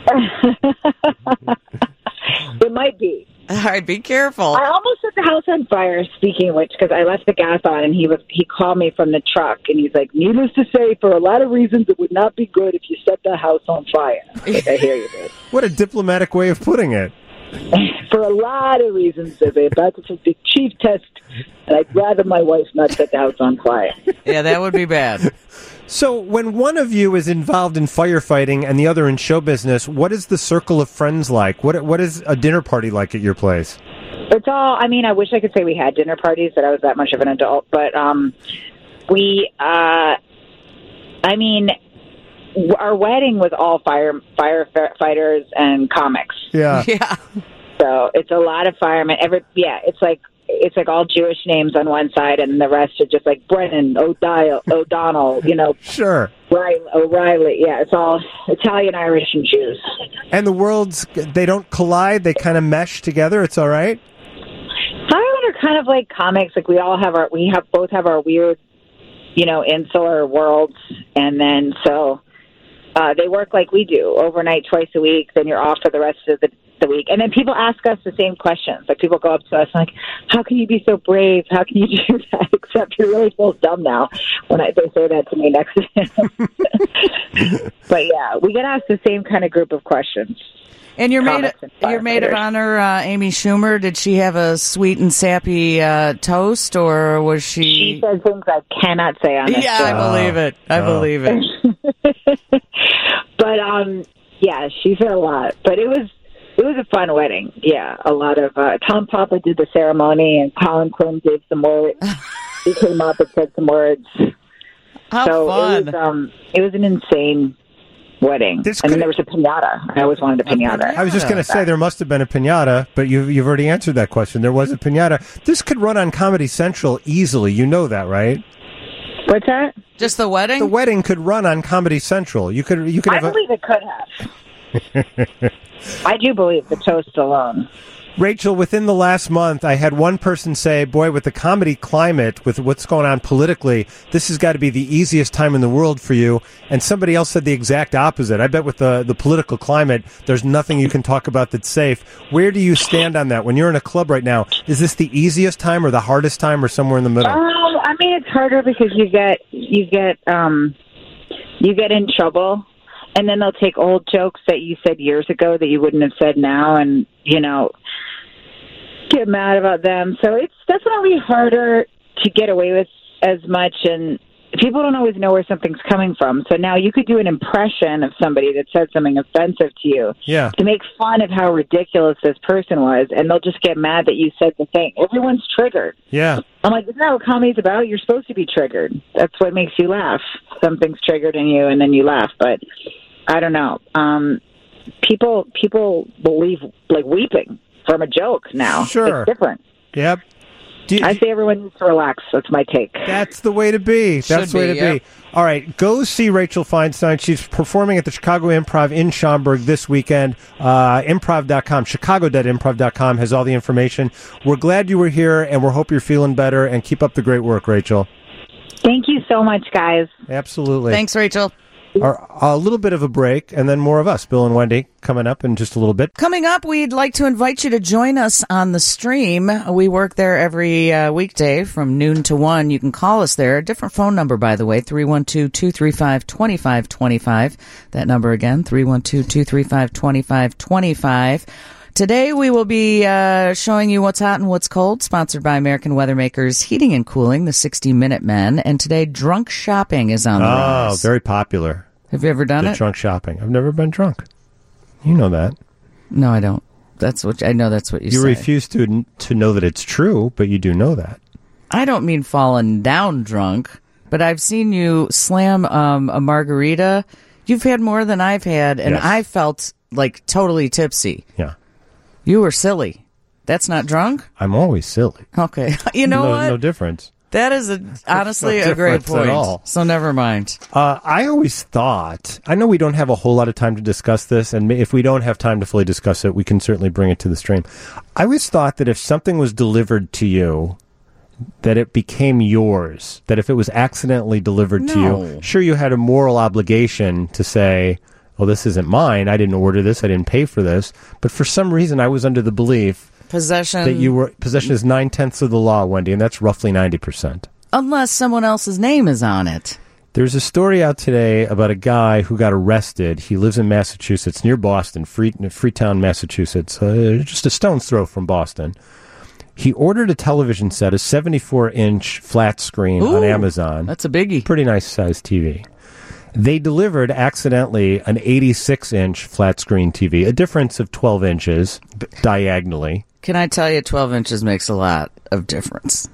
It might be. All right, be careful. I almost set the house on fire, speaking of which, because I left the gas on, and he was he called me from the truck, and he's like, needless to say, for a lot of reasons, it would not be good if you set the house on fire. Like, I hear you, dude. What a diplomatic way of putting it. For a lot of reasons, they're about to take the chief test, and I'd rather my wife not set the house on fire. Yeah, that would be bad. So when one of you is involved in firefighting and the other in show business, what is the circle of friends like? What What is a dinner party like at your place? It's all, I mean, I wish I could say we had dinner parties, that I was that much of an adult, but um, we, uh, I mean, w- our wedding was all fire firefighters and comics. Yeah. Yeah. So it's a lot of firemen. Every yeah, it's like it's like all Jewish names on one side, and the rest are just like Brennan, O'Dial, O'Donnell, you know, Sure. Riley, O'Reilly. Yeah, it's all Italian, Irish, and Jews. And the worlds, they don't collide. They kind of mesh together. It's all right. Firemen are kind of like comics. Like we all have our, we have both have our weird, you know, insular worlds, and then so uh, they work like we do, overnight twice a week. Then you're off for the rest of the. the week. And then people ask us the same questions. Like people go up to us like, how can you be so brave? How can you do that? Except you're really full dumb now when I, they say that to me next to him. But yeah, we get asked the same kind of group of questions. And your maid, Comics and your maid of firefighters. honor, uh, Amy Schumer, did she have a sweet and sappy uh, toast, or was She she? says things I cannot say on this Yeah, show. I believe it. I Oh. believe it. But um, yeah, she said a lot. But it was it was a fun wedding. Yeah, a lot of uh, Tom Papa did the ceremony, and Colin Quinn gave some words. He came up and said some words. How so fun! it was um, it was an insane wedding. This and then could- there was a pinata. I always wanted a pinata. I was just going to say there must have been a piñata, but you've, you've already answered that question. There was a piñata. This could run on Comedy Central easily. You know that, right? What's that? Just the wedding? The wedding could run on Comedy Central. You could you could I have a, believe it could have. I do believe the toast alone. Rachel, within the last month, I had one person say, boy, with the comedy climate, with what's going on politically, this has got to be the easiest time in the world for you. And somebody else said the exact opposite. I bet with the, the political climate, there's nothing you can talk about that's safe. Where do you stand on that? When you're in a club right now, is this the easiest time or the hardest time or somewhere in the middle? Um, I mean, it's harder because you get, you get, um, you get in trouble. And then they'll take old jokes that you said years ago that you wouldn't have said now and, you know, get mad about them. So it's definitely harder to get away with as much. And people don't always know where something's coming from. So now you could do an impression of somebody that said something offensive to you yeah. to make fun of how ridiculous this person was. And they'll just get mad that you said the thing. Everyone's triggered. Yeah. I'm like, isn't that what comedy's about? You're supposed to be triggered. That's what makes you laugh. Something's triggered in you and then you laugh. But I don't know. Um, people people believe like weeping from a joke now. Sure. It's different. Yep. Do you, I say everyone needs to relax. That's my take. That's the way to be. That's the way be, to yep. be. All right, go see Rachel Feinstein. She's performing at the Chicago Improv in Schaumburg this weekend. Uh, improv dot com, chicago dot improv dot com has all the information. We're glad you were here, and we hope you're feeling better, and keep up the great work, Rachel. Thank you so much, guys. Absolutely. Thanks, Rachel. Our, a little bit of a break, and then more of us, Bill and Wendy, coming up in just a little bit. Coming up, we'd like to invite you to join us on the stream. We work there every uh, weekday from noon to one. You can call us there. A different phone number, by the way, three one two, two three five, two five two five. That number again, three one two, two three five, two five two five. Today we will be uh, showing you what's hot and what's cold, sponsored by American Weather Makers Heating and Cooling, the sixty minute Men. And today, drunk shopping is on the Oh, rise. very popular. Have you ever done the it? Drunk shopping. I've never been drunk. You know that. No, I don't. That's what I know. That's what you, You say. refuse to to know that it's true, but you do know that. I don't mean falling down drunk, but I've seen you slam um, a margarita. You've had more than I've had, and Yes. I felt like totally tipsy. Yeah. You were silly. That's not drunk? I'm always silly. Okay. You know no, what? No difference. That is a, honestly no a great difference at point. all. So never mind. Uh, I always thought, I know we don't have a whole lot of time to discuss this, and if we don't have time to fully discuss it, we can certainly bring it to the stream. I always thought that if something was delivered to you, that it became yours, that if it was accidentally delivered to No. you, sure, you had a moral obligation to say, well, this isn't mine, I didn't order this, I didn't pay for this, but for some reason I was under the belief Possession. that you were, possession is nine-tenths of the law, Wendy, and that's roughly ninety percent. Unless someone else's name is on it. There's a story out today about a guy who got arrested. He lives in Massachusetts, near Boston, Free, Freetown, Massachusetts, uh, just a stone's throw from Boston. He ordered a television set, a seventy-four inch flat screen Ooh, on Amazon. That's a biggie. Pretty nice sized T V. They delivered accidentally an eighty-six inch flat screen T V, a difference of twelve inches diagonally. Can I tell you, twelve inches makes a lot of difference.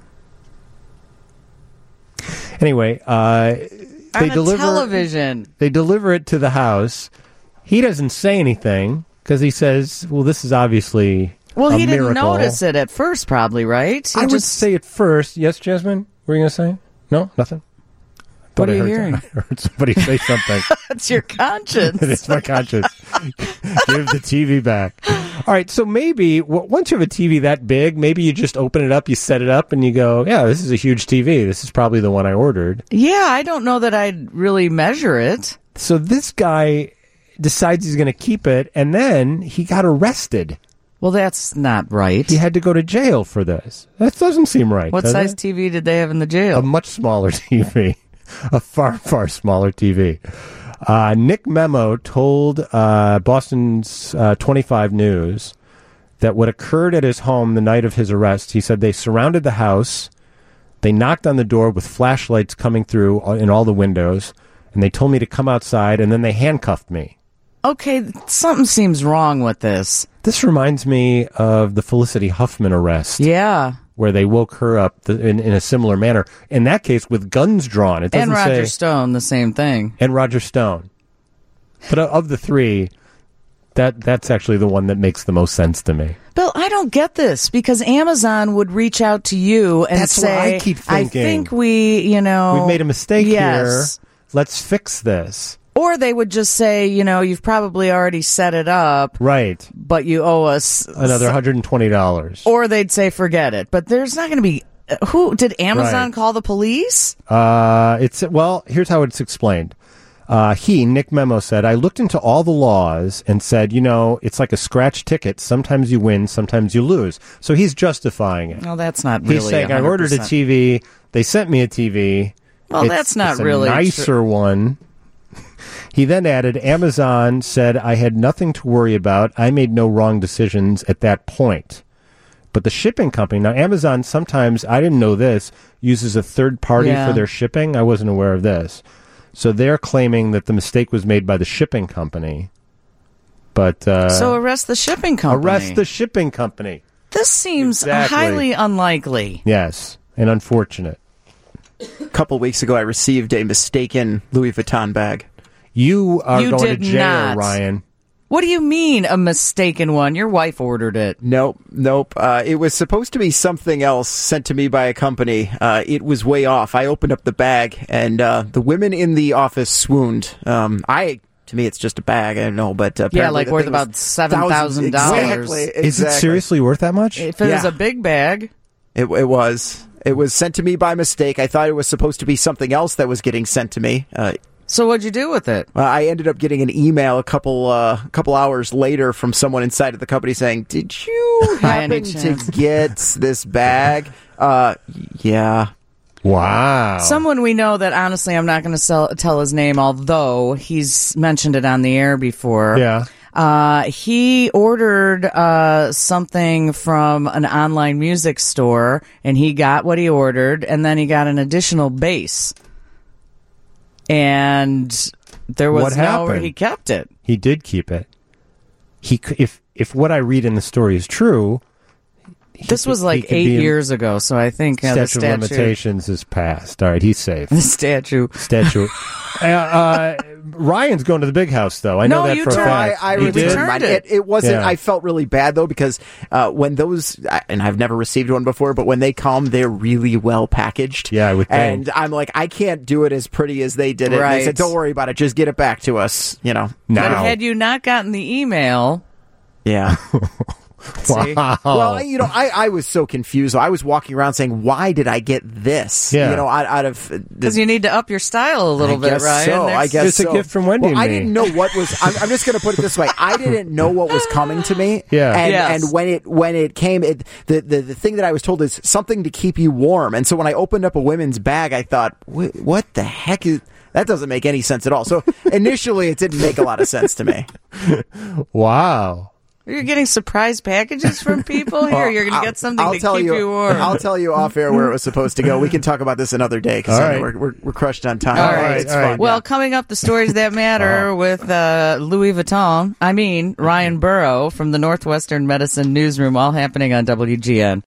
Anyway, uh, they on a deliver television. They deliver it to the house. He doesn't say anything because he says, "Well, this is obviously Well, a he didn't miracle." notice it at first, probably, right? He I would just say it first. Yes, Jasmine. What were you going to say? No, nothing. What Thought are I you heard, hearing? I heard somebody say something. That's your conscience. It's my conscience. Give the T V back. All right, so maybe w- once you have a T V that big, maybe you just open it up, you set it up, and you go, yeah, this is a huge T V. This is probably the one I ordered. Yeah, I don't know that I'd really measure it. So this guy decides he's going to keep it, and then he got arrested. Well, that's not right. He had to go to jail for this. That doesn't seem right. What does size it? T V did they have in the jail? A much smaller T V. A far, far smaller T V. Uh, Nick Memo told uh, Boston's uh, twenty-five News that what occurred at his home the night of his arrest, he said they surrounded the house, they knocked on the door with flashlights coming through in all the windows, and they told me to come outside, and then they handcuffed me. Okay, something seems wrong with this. This reminds me of the Felicity Huffman arrest. Yeah. Where they woke her up th- in, in a similar manner. In that case, with guns drawn. It doesn't And Roger say, Stone, the same thing. And Roger Stone. But of, of the three, that that's actually the one that makes the most sense to me. Bill, I don't get this because Amazon would reach out to you and That's say, what I keep thinking. I think we, you know. We've made a mistake yes. here. Let's fix this. Or they would just say, you know, you've probably already set it up, Right. but you owe us Another one hundred twenty dollars. Or they'd say, forget it. But there's not going to be. Who did Amazon Right. call the police? Uh, it's well. Here's how it's explained. Uh, he, Nick Memo, said, I looked into all the laws and said, you know, it's like a scratch ticket. Sometimes you win, sometimes you lose. So he's justifying it. No, that's not really. He's saying, I one hundred ordered a percent. T V. They sent me a T V. Well, It's- that's not it's a really nicer true. one. He then added, Amazon said I had nothing to worry about. I made no wrong decisions at that point. But the shipping company, now Amazon sometimes, I didn't know this, uses a third party Yeah. for their shipping. I wasn't aware of this. So they're claiming that the mistake was made by the shipping company. But uh, So arrest the shipping company. arrest the shipping company. This seems Exactly. highly unlikely. Yes, and unfortunate. A couple weeks ago, I received a mistaken Louis Vuitton bag. You are You going to did jail, not. Ryan. What do you mean a mistaken one? Your wife ordered it. Nope, nope. Uh, it was supposed to be something else sent to me by a company. Uh, it was way off. I opened up the bag, and uh, the women in the office swooned. Um, I, to me, it's just a bag. I don't know, but uh, Yeah, apparently like the worth thing was about seven thousand thousands- dollars. Exactly, exactly. Is it seriously worth that much? If it was Yeah. a big bag, It, it was. It was sent to me by mistake. I thought it was supposed to be something else that was getting sent to me. Uh, so what'd you do with it? Uh, I ended up getting an email a couple uh, couple hours later from someone inside of the company saying, "Did you By any happen to chance?" get this bag?" Uh, yeah. Wow. Someone we know that honestly I'm not going to tell his name, although he's mentioned it on the air before. Yeah. Uh, he ordered uh, something from an online music store, and he got what he ordered, and then he got an additional bass. And there was What no, happened? he kept it. He did keep it. He c- if if what I read in the story is true, he This could- was he like could eight be in- years ago, so I think uh, the Statute statute, of limitations is passed. All right, he's safe. the statue. Statue. uh, uh, Ryan's going to the big house, though. I know No, that you for a turned- fact. I, I You You did? returned returned mine. it. It, it wasn't. Yeah. I felt really bad though because uh, when those, and I've never received one before, but when they come, they're really well packaged. Yeah, I would think. And I'm like, I can't do it as pretty as they did it. And Right. they said, "Don't worry about it. Just get it back to us." You know. But Now. had you not gotten the email, Yeah. see, Wow. Well, you know, I, I was so confused. I was walking around saying, "Why did I get this?" Yeah. You know, out, out of because you need to up your style a little I bit, guess Ryan. so. There's- I guess It's a so. gift from Wendy Well, and I me. didn't know what was. I'm, I'm just going to put it this way: I didn't know what was coming to me. Yeah. And Yes. and when it when it came, it the, the the thing that I was told is something to keep you warm. And so when I opened up a women's bag, I thought, "Wh- what the heck is?" That doesn't make any sense at all. So initially, it didn't make a lot of sense to me. Wow. You're getting surprise packages from people here. You're going to get something I'll to tell keep you, you, warm. I'll tell you off air where it was supposed to go. We can talk about this another day because All right. we're, we're we're crushed on time. All right, it's all right. fun. Well, coming up, the stories that matter with uh, Louis Vuitton. I mean, Ryan Burrow from the Northwestern Medicine Newsroom, all happening on W G N.